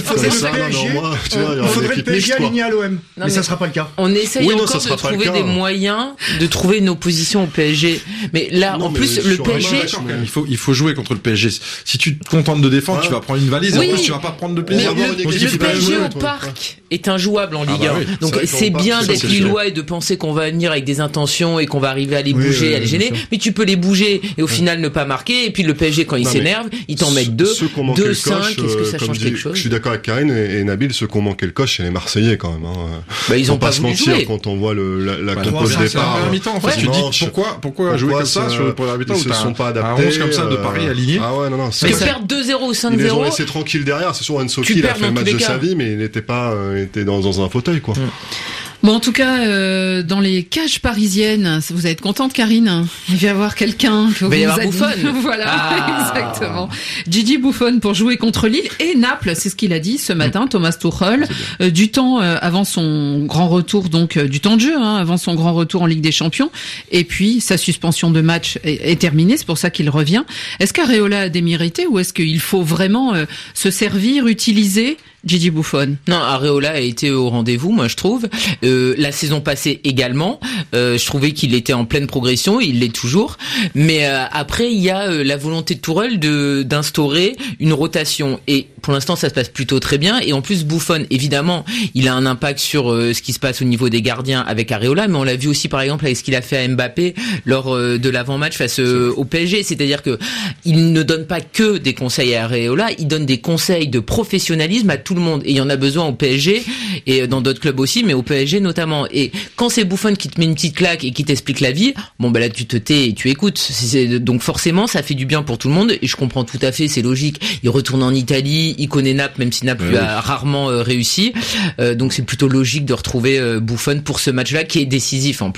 E: faudrait le PSG aligné à l'OM. Mais ça sera pas le cas.
D: On essaye encore de trouver des moyens de trouver une opposition au PSG. Mais là, en plus, le PSG.
K: Il faut jouer contre le PSG. Si tu te contentes de défendre, tu vas prendre une valise et en plus, tu vas pas prendre de plaisir.
D: Le PSG au parc est injouable en Ligue 1. Donc, c'est bien d'être lillois et de penser qu'on va venir avec des intentions et qu'on va arriver à les bouger, à les gêner, mais tu peux les bouger et au final ne pas marquer. Et puis le PSG, quand il s'énerve, ils t'en mettent 2, 5. Est-ce que ça change quelque chose?
C: Je suis d'accord avec Karine et Nabil, ceux qui ont manqué le coche, c'est les Marseillais quand même.
D: Ils ont pas
C: se mentir
D: jouer.
C: Quand on voit la compose départ.
K: Tu dis pourquoi jouer comme ça sur le premier mi-temps où
C: ils se sont pas adaptés.
K: Un 11 comme ça de Paris aligné.
C: Ah ouais, non.
D: Ils perdent 2-0 ou 5-0.
C: Ils les ont laissés tranquilles derrière. C'est sûr, Ensoki, il a fait le match de sa vie, mais il était dans un fauteuil, quoi.
B: Bon, en tout cas, dans les cages parisiennes, vous allez être contente, Karine. Il va y avoir quelqu'un que vous
D: y avoir Buffon.
B: Voilà, exactement. Gigi Buffon pour jouer contre Lille et Naples, c'est ce qu'il a dit ce matin, Thomas Tuchel. Du temps avant son grand retour, donc du temps de jeu, avant son grand retour en Ligue des Champions. Et puis sa suspension de match est terminée, c'est pour ça qu'il revient. Est-ce qu'Areola a démérité ou est-ce qu'il faut vraiment se servir, utiliser Gigi Buffon?
D: Non, Areola a été au rendez-vous, moi je trouve. La saison passée également, je trouvais qu'il était en pleine progression, il l'est toujours. Mais après, il y a la volonté de Tourelle d'instaurer une rotation. Et pour l'instant, ça se passe plutôt très bien. Et en plus, Buffon, évidemment, il a un impact sur ce qui se passe au niveau des gardiens avec Areola. Mais on l'a vu aussi, par exemple, avec ce qu'il a fait à Mbappé lors de l'avant-match face au PSG. C'est-à-dire que il ne donne pas que des conseils à Areola, il donne des conseils de professionnalisme à tout le monde. Et il y en a besoin au PSG et dans d'autres clubs aussi, mais au PSG notamment. Et quand c'est Buffon qui te met une petite claque et qui t'explique la vie, là tu te tais et tu écoutes. Donc forcément ça fait du bien pour tout le monde et je comprends tout à fait, c'est logique. Il retourne en Italie, il connaît Naples, même si Naples lui a rarement réussi. Donc c'est plutôt logique de retrouver Buffon pour ce match-là qui est décisif en plus.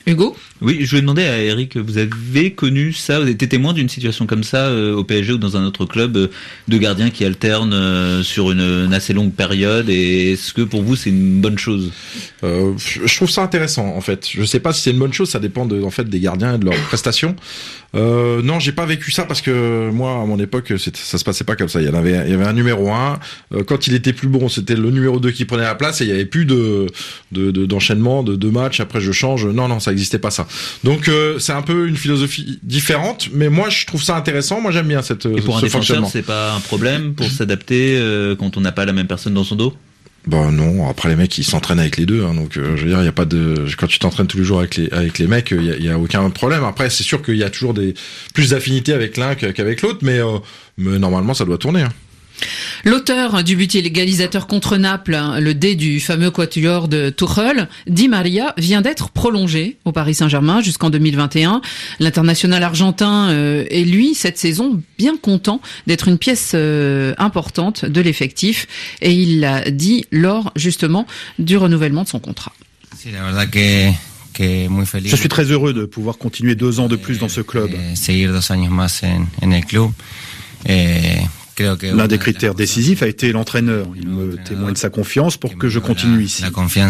B: Hugo ?
F: Oui, je voulais demander à Eric, vous avez connu ça, vous avez été témoin d'une situation comme ça au PSG ou dans un autre club, de gardiens qui alternent sur une assez longue période, et est-ce que pour vous c'est une bonne chose ?
K: Je trouve ça intéressant en fait. Je sais pas si c'est une bonne chose, ça dépend en fait des gardiens et de leurs prestations. Non, j'ai pas vécu ça parce que moi à mon époque ça se passait pas comme ça. Il y avait un numéro 1, quand il était plus bon, c'était le numéro 2 qui prenait la place et il y avait plus d'enchaînement de matchs, après je change. Non, ça existait pas ça. Donc c'est un peu une philosophie différente, mais moi je trouve ça intéressant. Moi j'aime bien ce fonctionnement.
F: Et pour un défenseur, c'est pas un problème pour s'adapter quand on n'a pas la même personne dans son dos ?
K: Bah non, après les mecs ils s'entraînent avec les deux, hein, donc je veux dire il y a pas de, quand tu t'entraînes tous les jours avec les mecs, il y a aucun problème. Après c'est sûr qu'il y a toujours plus d'affinités avec l'un qu'avec l'autre, mais normalement ça doit tourner. Hein.
B: L'auteur du but égalisateur contre Naples, le dé du fameux quatuor de Tuchel, Di Maria, vient d'être prolongé au Paris Saint-Germain jusqu'en 2021. L'international argentin est lui cette saison bien content d'être une pièce importante de l'effectif, et il l'a dit lors justement du renouvellement de son contrat.
N: Je suis très heureux de pouvoir continuer 2 ans de plus dans ce club. L'un des critères décisifs a été l'entraîneur. Il me témoigne sa confiance pour que je continue ici.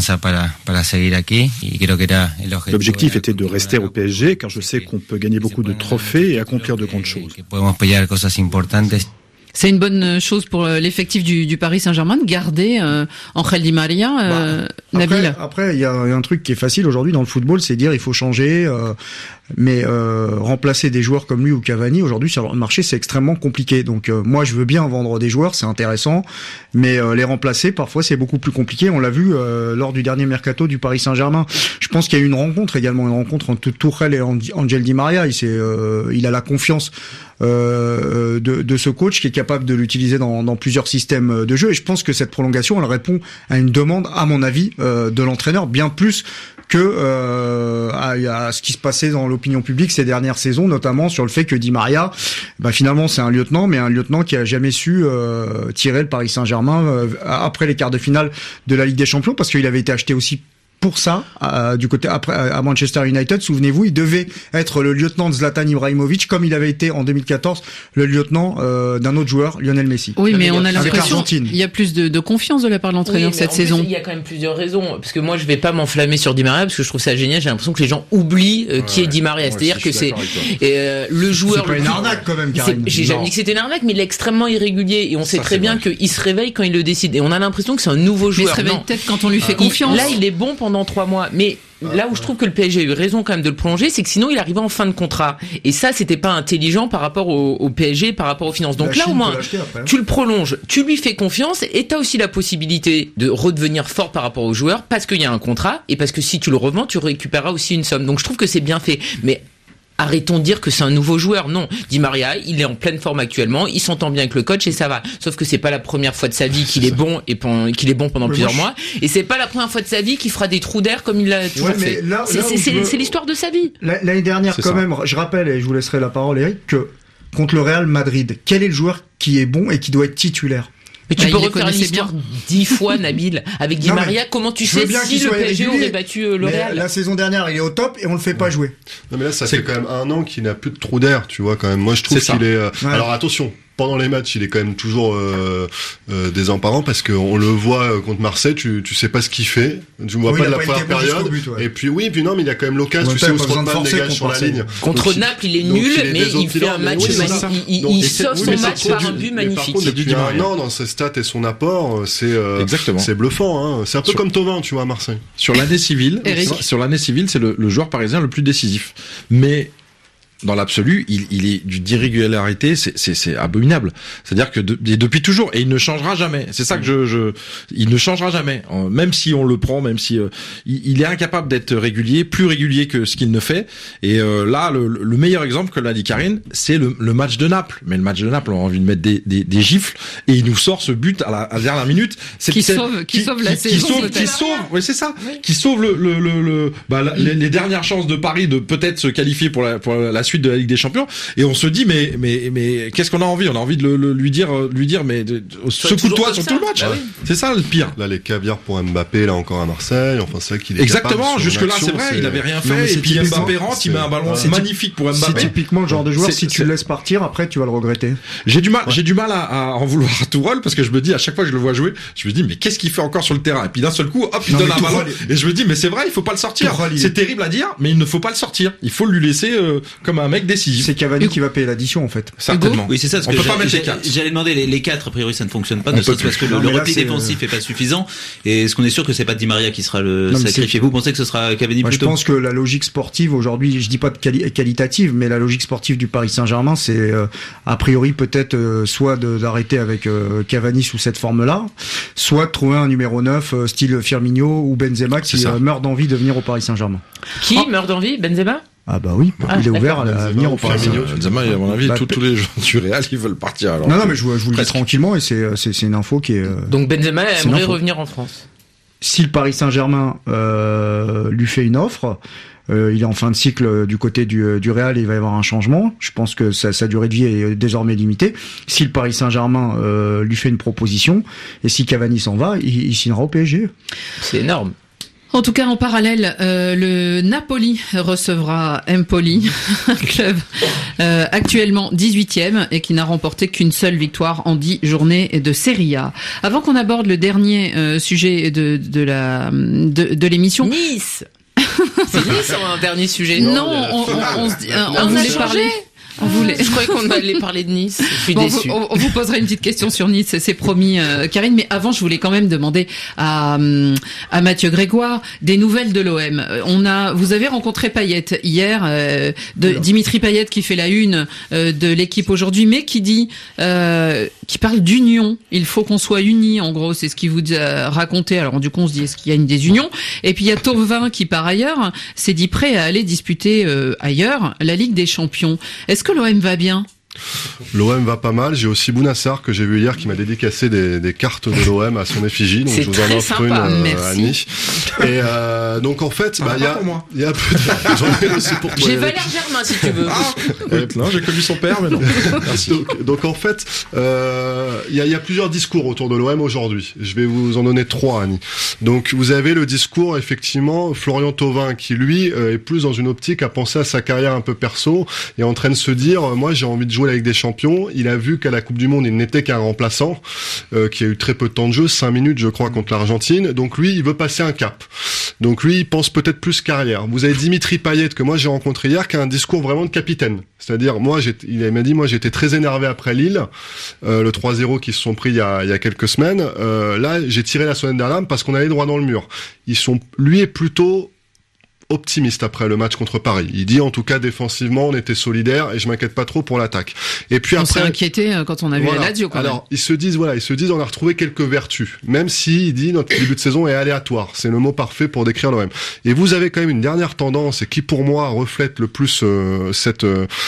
N: L'objectif était de rester au PSG car je sais qu'on peut gagner beaucoup de trophées et accomplir de grandes choses.
B: C'est une bonne chose pour l'effectif du Paris Saint-Germain de garder Ángel Di Maria, Nabil.
E: Après, il y a un truc qui est facile aujourd'hui dans le football, c'est dire il faut changer, mais remplacer des joueurs comme lui ou Cavani aujourd'hui sur le marché c'est extrêmement compliqué. Donc moi je veux bien vendre des joueurs, c'est intéressant, mais les remplacer parfois c'est beaucoup plus compliqué. On l'a vu lors du dernier mercato du Paris Saint-Germain. Je pense qu'il y a eu une rencontre entre Tuchel et Ángel Di Maria. Il a la confiance de ce coach qui est capable de l'utiliser dans plusieurs systèmes de jeu, et je pense que cette prolongation elle répond à une demande à mon avis de l'entraîneur bien plus que à ce qui se passait dans l'opinion publique ces dernières saisons, notamment sur le fait que Di Maria finalement c'est un lieutenant, mais un lieutenant qui a jamais su tirer le Paris Saint-Germain après les quarts de finale de la Ligue des Champions, parce qu'il avait été acheté aussi pour ça, du côté après à Manchester United, souvenez-vous, il devait être le lieutenant de Zlatan Ibrahimovic, comme il avait été en 2014 le lieutenant d'un autre joueur, Lionel Messi.
B: Oui, mais on a l'impression qu'il y a plus de confiance de la part de l'entraîneur cette saison.
D: Il y a quand même plusieurs raisons, parce que moi je vais pas m'enflammer sur Di Maria parce que je trouve ça génial. J'ai l'impression que les gens oublient qui est Di Maria, c'est-à-dire que c'est le joueur.
E: C'est pas une arnaque quand même, Karine.
D: J'ai jamais dit que c'était une arnaque, mais il est extrêmement irrégulier et on sait très bien qu'il se réveille quand il le décide, et on a l'impression que c'est un nouveau joueur.
B: Mais il se réveille peut-être quand on lui fait confiance.
D: Là, il est bon pendant 3 mois, mais là où je trouve que le PSG a eu raison quand même de le prolonger, c'est que sinon il arrivait en fin de contrat, et ça c'était pas intelligent par rapport au PSG, par rapport aux finances. Donc là au moins tu le prolonges, tu lui fais confiance, et t'as aussi la possibilité de redevenir fort par rapport aux joueurs parce qu'il y a un contrat, et parce que si tu le revends tu récupéreras aussi une somme. Donc je trouve que c'est bien fait, mais arrêtons de dire que c'est un nouveau joueur. Non, Di Maria, il est en pleine forme actuellement, il s'entend bien avec le coach et ça va. Sauf que c'est pas la première fois de sa vie qu'il est bon et qu'il est bon pendant plusieurs mois, et c'est pas la première fois de sa vie qu'il fera des trous d'air comme il l'a toujours fait. C'est l'histoire de sa vie.
E: L'année dernière quand même, je rappelle, et je vous laisserai la parole Eric, que contre le Real Madrid, quel est le joueur qui est bon et qui doit être titulaire?
D: Mais tu peux refaire l'histoire 10 fois, Nabil, avec Di Maria. Comment tu sais si le PSG aurait battu le Real?
E: La saison dernière, il est au top et on le fait pas jouer.
C: Non, mais là, ça fait quand même 1 an qu'il n'a plus de trou d'air, tu vois, quand même. Moi, je trouve qu'il est, alors attention. Pendant les matchs, il est quand même toujours désemparant, parce qu'on le voit contre Marseille, tu sais pas ce qu'il fait, tu vois pas de la première période. Et puis non, mais il a quand même l'occasion, tu sais où Strootman dégage sur la ligne.
D: Contre Naples, il est nul, mais il fait un match magnifique. Il sauve son match par un but magnifique.
C: Depuis 1 an, dans ses stats et son apport, c'est bluffant, hein. C'est un peu comme Thauvin, tu vois, à Marseille.
K: Sur l'année civile, c'est le joueur parisien le plus décisif. Mais dans l'absolu, il est d'irrégularité, c'est abominable. C'est-à-dire que depuis toujours, et il ne changera jamais. C'est ça que il ne changera jamais. Même si on le prend, même si il est incapable d'être régulier, plus régulier que ce qu'il ne fait. Et là, le meilleur exemple que l'a dit Karine, c'est le match de Naples. Mais le match de Naples, on a envie de mettre des gifles, et il nous sort ce but à la dernière minute.
B: Qui sauve la saison.
K: Oui, c'est ça. Oui. Qui sauve les dernières chances de Paris de peut-être se qualifier pour la suite. suite de la Ligue des Champions. Et on se dit mais qu'est-ce qu'on a envie? On a envie de lui dire mais secoue-toi sur tout le match.
C: Bah oui.
K: C'est ça le pire.
C: Là les caviars pour Mbappé là encore à Marseille. Enfin c'est vrai qu'il est
K: exactement. Jusque là c'est vrai, il avait rien fait. Et puis Mbappé rentre, il met un ballon magnifique pour Mbappé.
E: C'est typiquement le genre de joueur si tu le laisses partir après tu vas le regretter.
K: J'ai du mal à en vouloir à Tourelle parce que je me dis à chaque fois que je le vois jouer, je me dis mais qu'est-ce qu'il fait encore sur le terrain? Et puis d'un seul coup, hop, il donne un ballon et je me dis mais c'est vrai, il faut pas le sortir. C'est terrible à dire, mais il ne faut pas le sortir. Il faut lui laisser comme un mec décisif.
E: C'est Cavani qui va payer l'addition en fait.
K: Certainement.
F: Oui, c'est ça.
K: On peut pas mettre les 4.
F: J'allais demander les 4 a priori ça ne fonctionne pas, parce que le repli défensif est pas suffisant. Et est-ce qu'on est sûr que c'est pas Di Maria qui sera le sacrifié? Vous pensez que ce sera Cavani plutôt?
E: Je pense que la logique sportive aujourd'hui, je dis pas de qualitative, mais la logique sportive du Paris Saint-Germain, c'est a priori peut-être soit d'arrêter avec Cavani sous cette forme-là, soit de trouver un numéro 9 style Firmino ou Benzema qui meurt d'envie de venir au Paris Saint-Germain.
D: Qui meurt d'envie? Benzema?
E: Ah bah oui, il est ouvert à venir au Paris Saint-Germain.
K: Benzema, à mon avis, tous les gens du Real, ils veulent partir. Alors
E: non, mais je vous le dis tranquillement et c'est une info qui est.
D: Donc Benzema aimerait revenir en France.
E: Si le Paris Saint-Germain lui fait une offre, il est en fin de cycle du côté du Real et il va y avoir un changement. Je pense que sa durée de vie est désormais limitée. Si le Paris Saint-Germain lui fait une proposition et si Cavani s'en va, il signera au PSG.
D: C'est énorme.
B: En tout cas, en parallèle, le Napoli recevra Empoli, un club actuellement 18e et qui n'a remporté qu'une seule victoire en 10 journées de Serie A. Avant qu'on aborde le dernier sujet de l'émission,
D: Nice. C'est Nice un dernier sujet.
B: Non, on voulait parler.
D: Je croyais qu'on allait parler de Nice. Je suis déçu.
B: On vous posera une petite question sur Nice, c'est promis, Karine. Mais avant, je voulais quand même demander à Mathieu Grégoire des nouvelles de l'OM. Vous avez rencontré Payet hier, Dimitri Payet qui fait la une de l'équipe aujourd'hui, mais qui parle d'union. Il faut qu'on soit unis, en gros, c'est ce qu'il vous a raconté. Alors du coup, on se dit est-ce qu'il y a une désunion? Et puis il y a Thauvin qui, par ailleurs, s'est dit prêt à aller disputer ailleurs la Ligue des Champions. Est-ce que l'OM va bien?
C: L'OM va pas mal. J'ai aussi Bounassar que j'ai vu hier qui m'a dédicacé des cartes de l'OM à son effigie. Donc je vous en offre une à Annie. Et donc en fait, il y a un peu de... J'en ai aussi pour toi.
D: J'ai Valère Germain si tu veux.
K: Non, j'ai connu son père, mais non.
C: donc en fait, il y a plusieurs discours autour de l'OM aujourd'hui. Je vais vous en donner 3, Annie. Donc vous avez le discours effectivement Florian Thauvin qui lui est plus dans une optique à penser à sa carrière un peu perso et en train de se dire moi j'ai envie de jouer avec des champions. Il a vu qu'à la Coupe du Monde, il n'était qu'un remplaçant, qui a eu très peu de temps de jeu, 5 minutes, je crois, contre l'Argentine. Donc lui, il veut passer un cap. Donc lui, il pense peut-être plus carrière. Vous avez Dimitri Payet, que moi j'ai rencontré hier, qui a un discours vraiment de capitaine. C'est-à-dire, il m'a dit, moi j'étais très énervé après Lille, le 3-0 qu'ils se sont pris il y a quelques semaines. Là, j'ai tiré la sonnette d'alarme parce qu'on allait droit dans le mur. Lui est plutôt optimiste après le match contre Paris. Il dit en tout cas défensivement on était solidaires et je m'inquiète pas trop pour l'attaque. Et puis
B: on s'est inquiété quand on a vu la Lazio quand même.
C: Alors ils se disent on a retrouvé quelques vertus, même si il dit notre début de saison est aléatoire. C'est le mot parfait pour décrire l'OM. Et vous avez quand même une dernière tendance et qui pour moi reflète le plus cette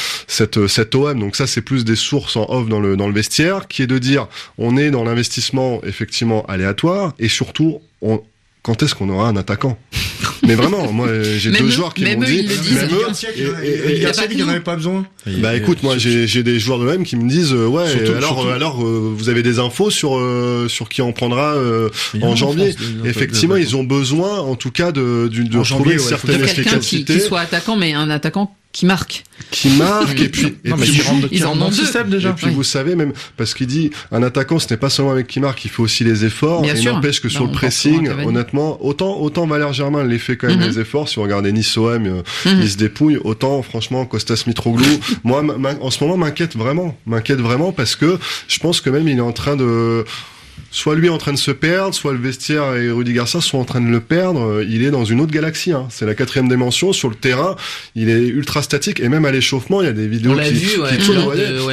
C: OM. Donc ça c'est plus des sources en off dans le vestiaire, qui est de dire on est dans l'investissement effectivement aléatoire et surtout quand est-ce qu'on aura un attaquant? Mais vraiment, moi j'ai deux joueurs qui m'ont dit,
E: même eux, et Garcia qui n'en avait pas besoin.
C: Bah écoute, moi j'ai des joueurs de l'OM qui me disent alors vous avez des infos sur qui en prendra en janvier. Effectivement, ils ont besoin en tout cas de retrouver une certaine efficacité.
B: Qui soit attaquant, mais un attaquant qui marque
C: et puis
B: ils en ont deux
C: déjà. Et puis vous savez même parce qu'il dit un attaquant ce n'est pas seulement un mec qui marque, il faut aussi les efforts.
B: Bien
C: et
B: sûr.
C: n'empêche que sur le pressing, honnêtement, autant Valère Germain les fait quand même les efforts. Si vous regardez Nice OM, il se dépouille. Autant franchement Kostas Mitroglou, moi en ce moment m'inquiète vraiment parce que je pense que même il est en train de soit lui est en train de se perdre, soit le vestiaire et Rudy Garcia sont en train de le perdre. Il est dans une autre galaxie. C'est la 4e dimension. Sur le terrain, il est ultra statique. Et même à l'échauffement, il y a des vidéos qui tournent.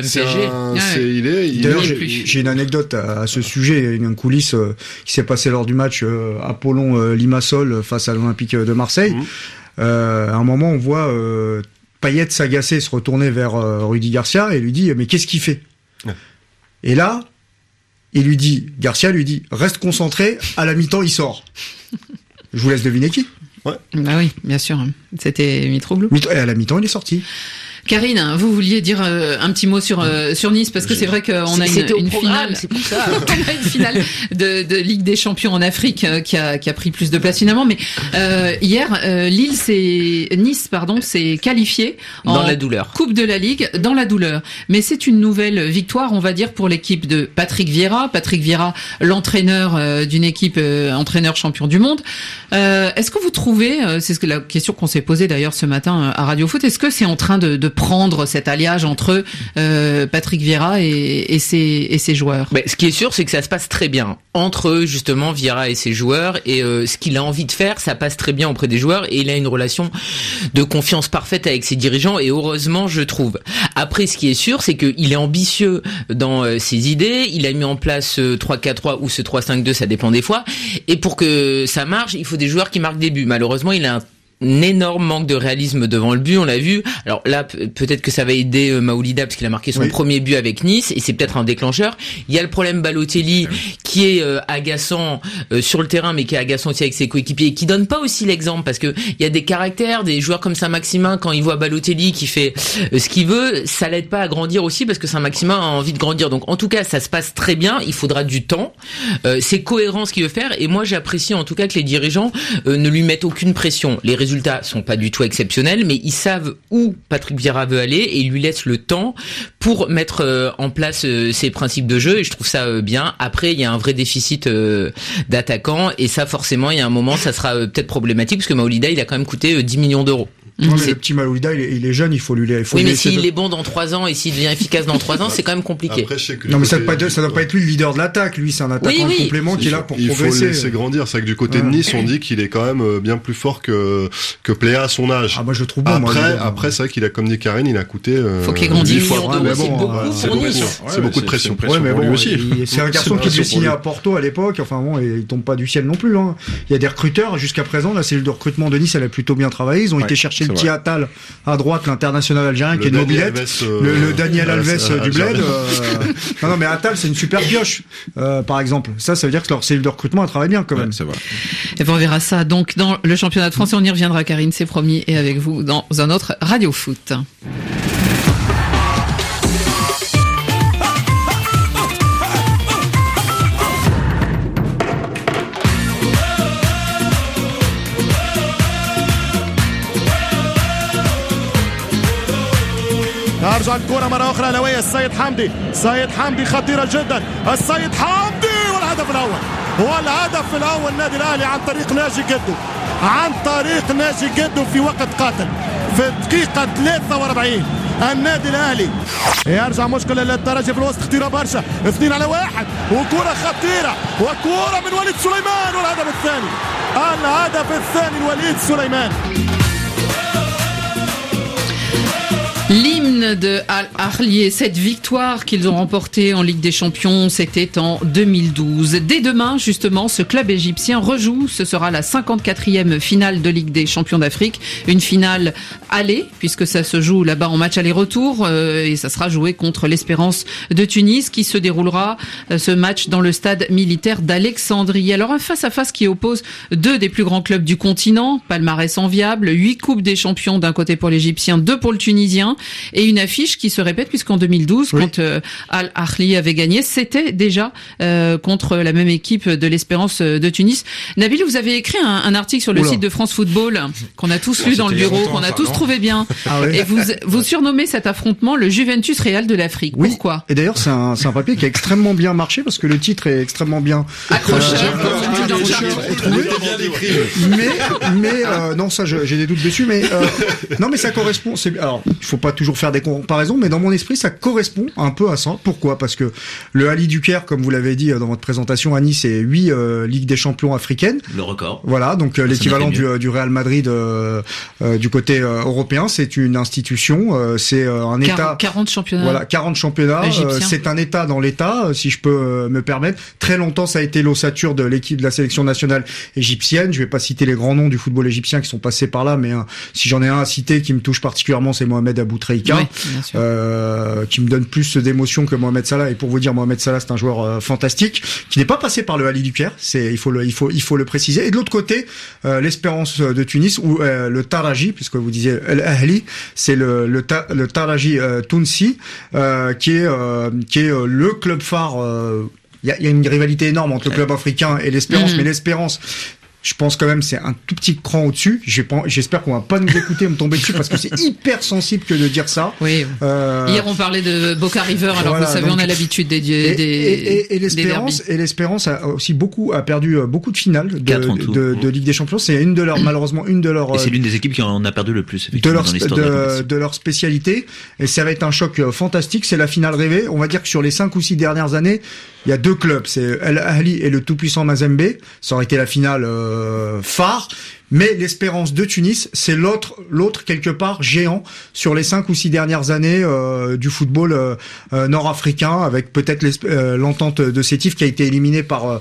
E: D'ailleurs, j'ai une anecdote à ce sujet, une coulisse qui s'est passée lors du match Apollon-Limassol face à l'Olympique de Marseille. À un moment, on voit Payet s'agacer, se retourner vers Rudy Garcia et lui dit « Mais qu'est-ce qu'il fait ?» Et là, Garcia lui dit, reste concentré, à la mi-temps, il sort. Je vous laisse deviner qui.
C: Ouais.
B: Bah oui, bien sûr. C'était Mitroglou.
E: Et à la mi-temps, il est sorti.
B: Karine, vous vouliez dire un petit mot sur Nice, parce que c'est vrai qu'on a une finale, c'est pour ça. On a une finale de Ligue des Champions en Afrique qui a pris plus de place finalement, mais hier Nice s'est qualifié
D: dans la douleur.
B: Coupe de la Ligue dans la douleur. Mais c'est une nouvelle victoire, on va dire, pour l'équipe de Patrick Vieira, l'entraîneur d'une équipe entraîneur champion du monde. Est-ce que vous trouvez, c'est la question qu'on s'est posée d'ailleurs ce matin à Radio Foot, est-ce que c'est en train de prendre cet alliage entre Patrick Vieira et ses joueurs?
D: Ce qui est sûr, c'est que ça se passe très bien entre justement Vieira et ses joueurs, et ce qu'il a envie de faire, ça passe très bien auprès des joueurs, et il a une relation de confiance parfaite avec ses dirigeants, et heureusement, je trouve. Après, ce qui est sûr, c'est qu'il est ambitieux dans ses idées. Il a mis en place ce 3-4-3 ou ce 3-5-2, ça dépend des fois, et pour que ça marche, il faut des joueurs qui marquent des buts. Malheureusement, il a un énorme manque de réalisme devant le but, on l'a vu. Alors là, peut-être que ça va aider Maoulida, parce qu'il a marqué son premier but avec Nice, et c'est peut-être un déclencheur. Il y a le problème Balotelli, qui est agaçant sur le terrain, mais qui est agaçant aussi avec ses coéquipiers, et qui donne pas aussi l'exemple, parce que il y a des caractères, des joueurs comme Saint-Maximin, quand il voit Balotelli qui fait ce qu'il veut, ça l'aide pas à grandir aussi, parce que Saint-Maximin a envie de grandir. Donc en tout cas, ça se passe très bien, il faudra du temps. C'est cohérent ce qu'il veut faire, et moi j'apprécie en tout cas que les dirigeants ne lui mettent aucune pression. Les résultats sont pas du tout exceptionnels, mais ils savent où Patrick Vieira veut aller, et ils lui laissent le temps pour mettre en place ses principes de jeu, et je trouve ça bien. Après, il y a un vrai déficit d'attaquants, et ça forcément, il y a un moment, ça sera peut-être problématique, parce que Maoulida, il a quand même coûté 10 millions d'euros.
E: Non, mais le petit Maoulida, il est jeune, il faut lui
D: oui, mais s'il est bon dans 3 ans et s'il devient efficace dans 3 ans, c'est quand même compliqué.
E: Après, non, mais ça doit pas être lui le leader de l'attaque. Lui, c'est un attaquant de complément qui est là pour progresser.
C: Il faut le laisser grandir. C'est vrai que du côté de Nice, on dit qu'il est quand même bien plus fort que Pléa à son âge.
E: Ah, moi, je trouve bon.
C: Après, c'est vrai qu'il a, comme dit Karine, il a coûté,
B: faut qu'il grandisse.
C: 10 fois. C'est beaucoup de pression.
E: Ouais, mais bon, c'est un garçon qui devait signer à Porto à l'époque. Enfin bon, il tombe pas du ciel non plus, hein. Il y a des recruteurs jusqu'à présent. La cellule de recrutement de Nice, elle a plutôt bien travaillé. Ils ont été chercher le petit Attal à droite, l'international algérien qui est de mobilette, le Daniel Alves du Bled. Non, mais Attal, c'est une super pioche, par exemple. Ça veut dire que leur cellule de recrutement, elle travaille bien quand même.
K: C'est vrai.
B: Et on verra ça donc dans le championnat de France, et on y reviendra, Karine, c'est promis, et avec vous dans un autre Radio Foot.
O: ارجع الكرة مرة أخرى أهلاوية. السيد حمدي خطيرة جدا. السيد حمدي والهدف الأول النادي الأهلي عن طريق ناجي جدو في وقت قاتل في الدقيقة 43. النادي الأهلي يرجع مشكلة للترجي في الوسط، خطيرة برشا، 2-1 وكرة خطيرة وكرة من وليد سليمان والهدف الثاني لوليد سليمان.
B: L'hymne de Al-Ahly, cette victoire qu'ils ont remportée en Ligue des Champions, c'était en 2012. Dès demain, justement, ce club égyptien rejoue. Ce sera la 54e finale de Ligue des Champions d'Afrique. Une finale aller, puisque ça se joue là-bas en match aller-retour, et ça sera joué contre l'Espérance de Tunis, qui se déroulera ce match dans le stade militaire d'Alexandrie. Alors un face-à-face qui oppose deux des plus grands clubs du continent, palmarès enviable, 8 coupes des champions d'un côté pour l'Égyptien, 2 pour le Tunisien, et une affiche qui se répète, puisqu'en 2012, quand Al-Ahly avait gagné, c'était déjà contre la même équipe de l'Espérance de Tunis. Nabil, vous avez écrit un article sur le site de France Football, qu'on a tous lu dans le bureau, qu'on a tous trouvé bien. Et vous surnommez cet affrontement le Juventus Real de l'Afrique.
E: Oui.
B: Pourquoi?
E: Et d'ailleurs, c'est un papier qui a extrêmement bien marché, parce que le titre est extrêmement bien
B: accroché.
E: Mais non, ça, j'ai des doutes dessus, mais non, mais ça correspond. Alors, il faut pas toujours faire des comparaisons, mais dans mon esprit, ça correspond un peu à ça. Pourquoi? Parce que le Ali du Caire, comme vous l'avez dit dans votre présentation, Annie, c'est 8 Ligues des Champions africaines.
F: Le record.
E: Voilà, donc l'équivalent du Real Madrid du côté européen. C'est une institution, c'est un État.
B: 40 championnats.
E: Voilà, 40 championnats. C'est un État dans l'État, si je peux me permettre. Très longtemps, ça a été l'ossature de l'équipe de la sélection nationale égyptienne. Je vais pas citer les grands noms du football égyptien qui sont passés par là, mais si j'en ai un à citer qui me touche particulièrement, c'est Mohamed Abou Boutreika, qui me donne plus d'émotion que Mohamed Salah. Et pour vous dire, Mohamed Salah, c'est un joueur fantastique, qui n'est pas passé par le Ahli du Caire. Il faut le préciser. Et de l'autre côté, l'Espérance de Tunis, ou le Taraji, puisque vous disiez l'Ahli, c'est le Taraji Tounsi, qui est le club phare. Il y a une rivalité énorme entre le club africain et l'Espérance, mais l'Espérance, je pense quand même c'est un tout petit cran au-dessus. J'espère qu'on va pas nous écouter me tomber dessus parce que c'est hyper sensible que de dire ça.
B: Oui. Hier on parlait de Boca River, alors vous savez, on a l'habitude des
E: l'Espérance a aussi perdu beaucoup de finales de Ligue des Champions. C'est malheureusement une de leurs.
F: Et c'est l'une des équipes qui en a perdu le plus
E: de leur spécialité. Et ça va être un choc fantastique. C'est la finale rêvée. On va dire que sur les 5 ou 6 dernières années, il y a 2 clubs, c'est El Ahli et le tout-puissant Mazembe. Ça aurait été la finale phare. Mais l'Espérance de Tunis, c'est l'autre quelque part géant sur les 5 ou 6 dernières années du football nord-africain, avec peut-être l'entente de Sétif qui a été éliminée par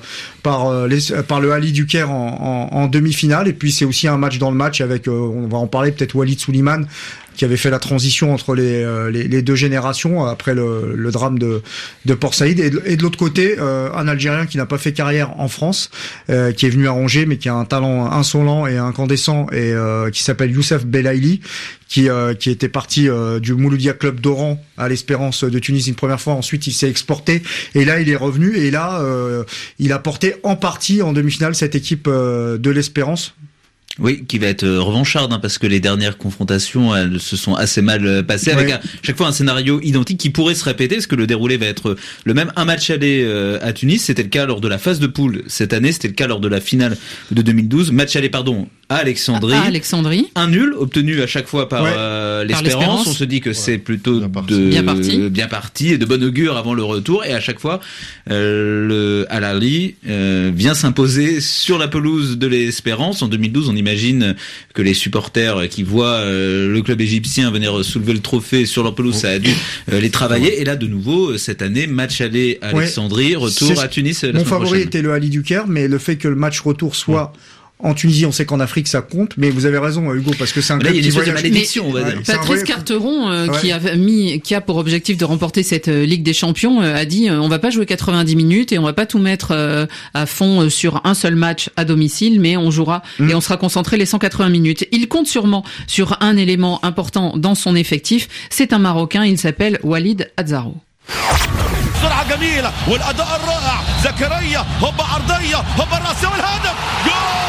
E: le Ahli du Caire en demi-finale. Et puis c'est aussi un match dans le match avec, on va en parler peut-être, Walid Souliman, qui avait fait la transition entre les deux générations après le drame de Port Saïd, et de l'autre côté un Algérien qui n'a pas fait carrière en France, qui est venu à Angers mais qui a un talent insolent et incandescent, et qui s'appelle Youssef Belaïli, qui était parti du Mouloudia Club d'Oran à l'Espérance de Tunis une première fois. Ensuite il s'est exporté et là il est revenu, et là il a porté en partie en demi-finale cette équipe de l'Espérance.
F: Oui, qui va être revancharde, parce que les dernières confrontations, elles se sont assez mal passées, avec chaque fois un scénario identique qui pourrait se répéter, parce que le déroulé va être le même. Un match aller à Tunis, c'était le cas lors de la phase de poule cette année, c'était le cas lors de la finale de 2012. Match aller, à Alexandrie. Un nul obtenu à chaque fois par l'Espérance. On se dit que c'est plutôt bien parti et de bon augure avant le retour. Et à chaque fois, le Al Ahly vient s'imposer sur la pelouse de l'Espérance. En 2012, on imagine que les supporters qui voient le club égyptien venir soulever le trophée sur leur pelouse, ça a dû les travailler. Et là, de nouveau, cette année, match aller à Alexandrie, retour à Tunis.
E: Mon favori était le Ahli du Caire, mais le fait que le match retour soit en Tunisie, on sait qu'en Afrique ça compte, mais vous avez raison Hugo, parce que c'est un club qui voyage.
F: Malédiction, on va dire.
B: Patrice Carteron, qui a pour objectif de remporter cette Ligue des Champions, a dit on va pas jouer 90 minutes et on va pas tout mettre à fond sur un seul match à domicile, mais on jouera et on sera concentré les 180 minutes. Il compte sûrement sur un élément important dans son effectif, c'est un Marocain, il s'appelle Walid Azzaro.
O: سرعة جميلة والأداء الرائع زكريا هوبا عرضية هوبا الرأسية والهدف جول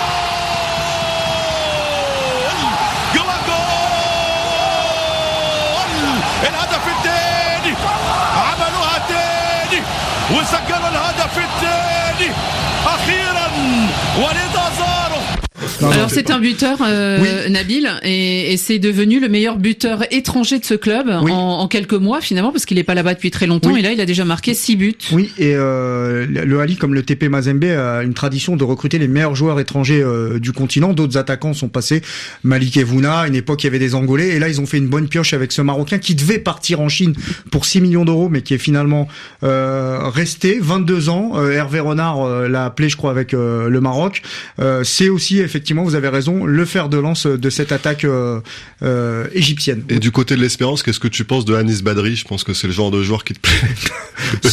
O: الهدف الثاني عملوها تاني وسجلوا الهدف الثاني أخيرا وليد أزارو.
B: Alors c'est un buteur, Nabil, et c'est devenu le meilleur buteur étranger de ce club en quelques mois finalement, parce qu'il n'est pas là-bas depuis très longtemps, et là il a déjà marqué 6 buts.
E: Oui, et le Ahli, comme le TP Mazembe, a une tradition de recruter les meilleurs joueurs étrangers du continent. D'autres attaquants sont passés, Malik Evouna, à une époque il y avait des Angolais, et là ils ont fait une bonne pioche avec ce Marocain qui devait partir en Chine pour 6 millions d'euros, mais qui est finalement resté 22 ans. Hervé Renard l'a appelé, je crois, avec le Maroc. C'est aussi effectivement, vous avez raison, le fer de lance de cette attaque égyptienne.
C: Et du côté de l'Espérance, qu'est-ce que tu penses de Anis Badri? Je pense que c'est le genre de joueur qui te plaît.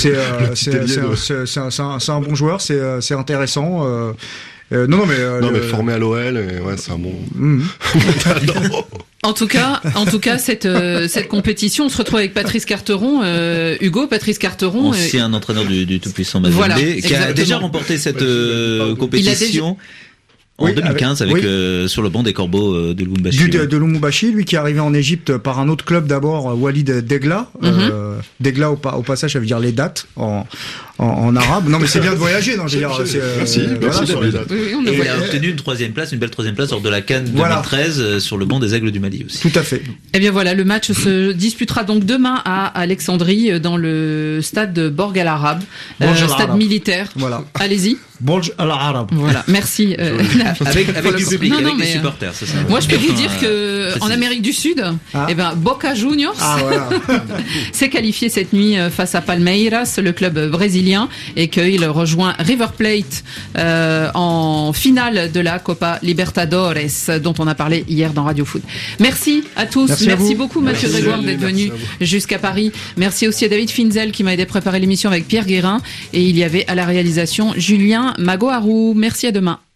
E: C'est un bon joueur, c'est intéressant. Non, mais
C: formé à l'OL, c'est un bon.
B: En tout cas, cette compétition, on se retrouve avec Patrice Carteron, Hugo, Patrice Carteron.
F: Ancien entraîneur du tout-puissant Mazembe, qui a déjà remporté cette compétition. En 2015, avec sur le banc des Corbeaux de Lumumbashi.
E: De Lumumbashi, lui qui est arrivé en Égypte par un autre club d'abord, Walid Degla. Degla au passage, ça veut dire les dates en arabe. Non mais c'est bien de voyager, non, je veux dire.
C: Merci sur les dates.
F: Et il a obtenu une belle troisième place lors de la CAN 2013 sur le banc des Aigles du Mali aussi.
E: Tout à fait.
B: Eh bien voilà, le match se disputera donc demain à Alexandrie dans le stade de Borg Al Arab, stade militaire.
E: Voilà.
B: Allez-y.
E: Bolj al-Arab.
B: Voilà, merci.
F: Avec des supporters, c'est ça.
B: Moi, je peux vous dire que en Amérique du Sud, Boca Juniors s'est qualifié cette nuit face à Palmeiras, le club brésilien, et qu'il rejoint River Plate en finale de la Copa Libertadores, dont on a parlé hier dans Radio Foot. Merci à tous. Merci beaucoup, Mathieu Grégoire, d'être venu jusqu'à Paris. Merci aussi à David Finzel qui m'a aidé à préparer l'émission avec Pierre Guérin. Et il y avait à la réalisation Julien Magoharou. Merci, à demain.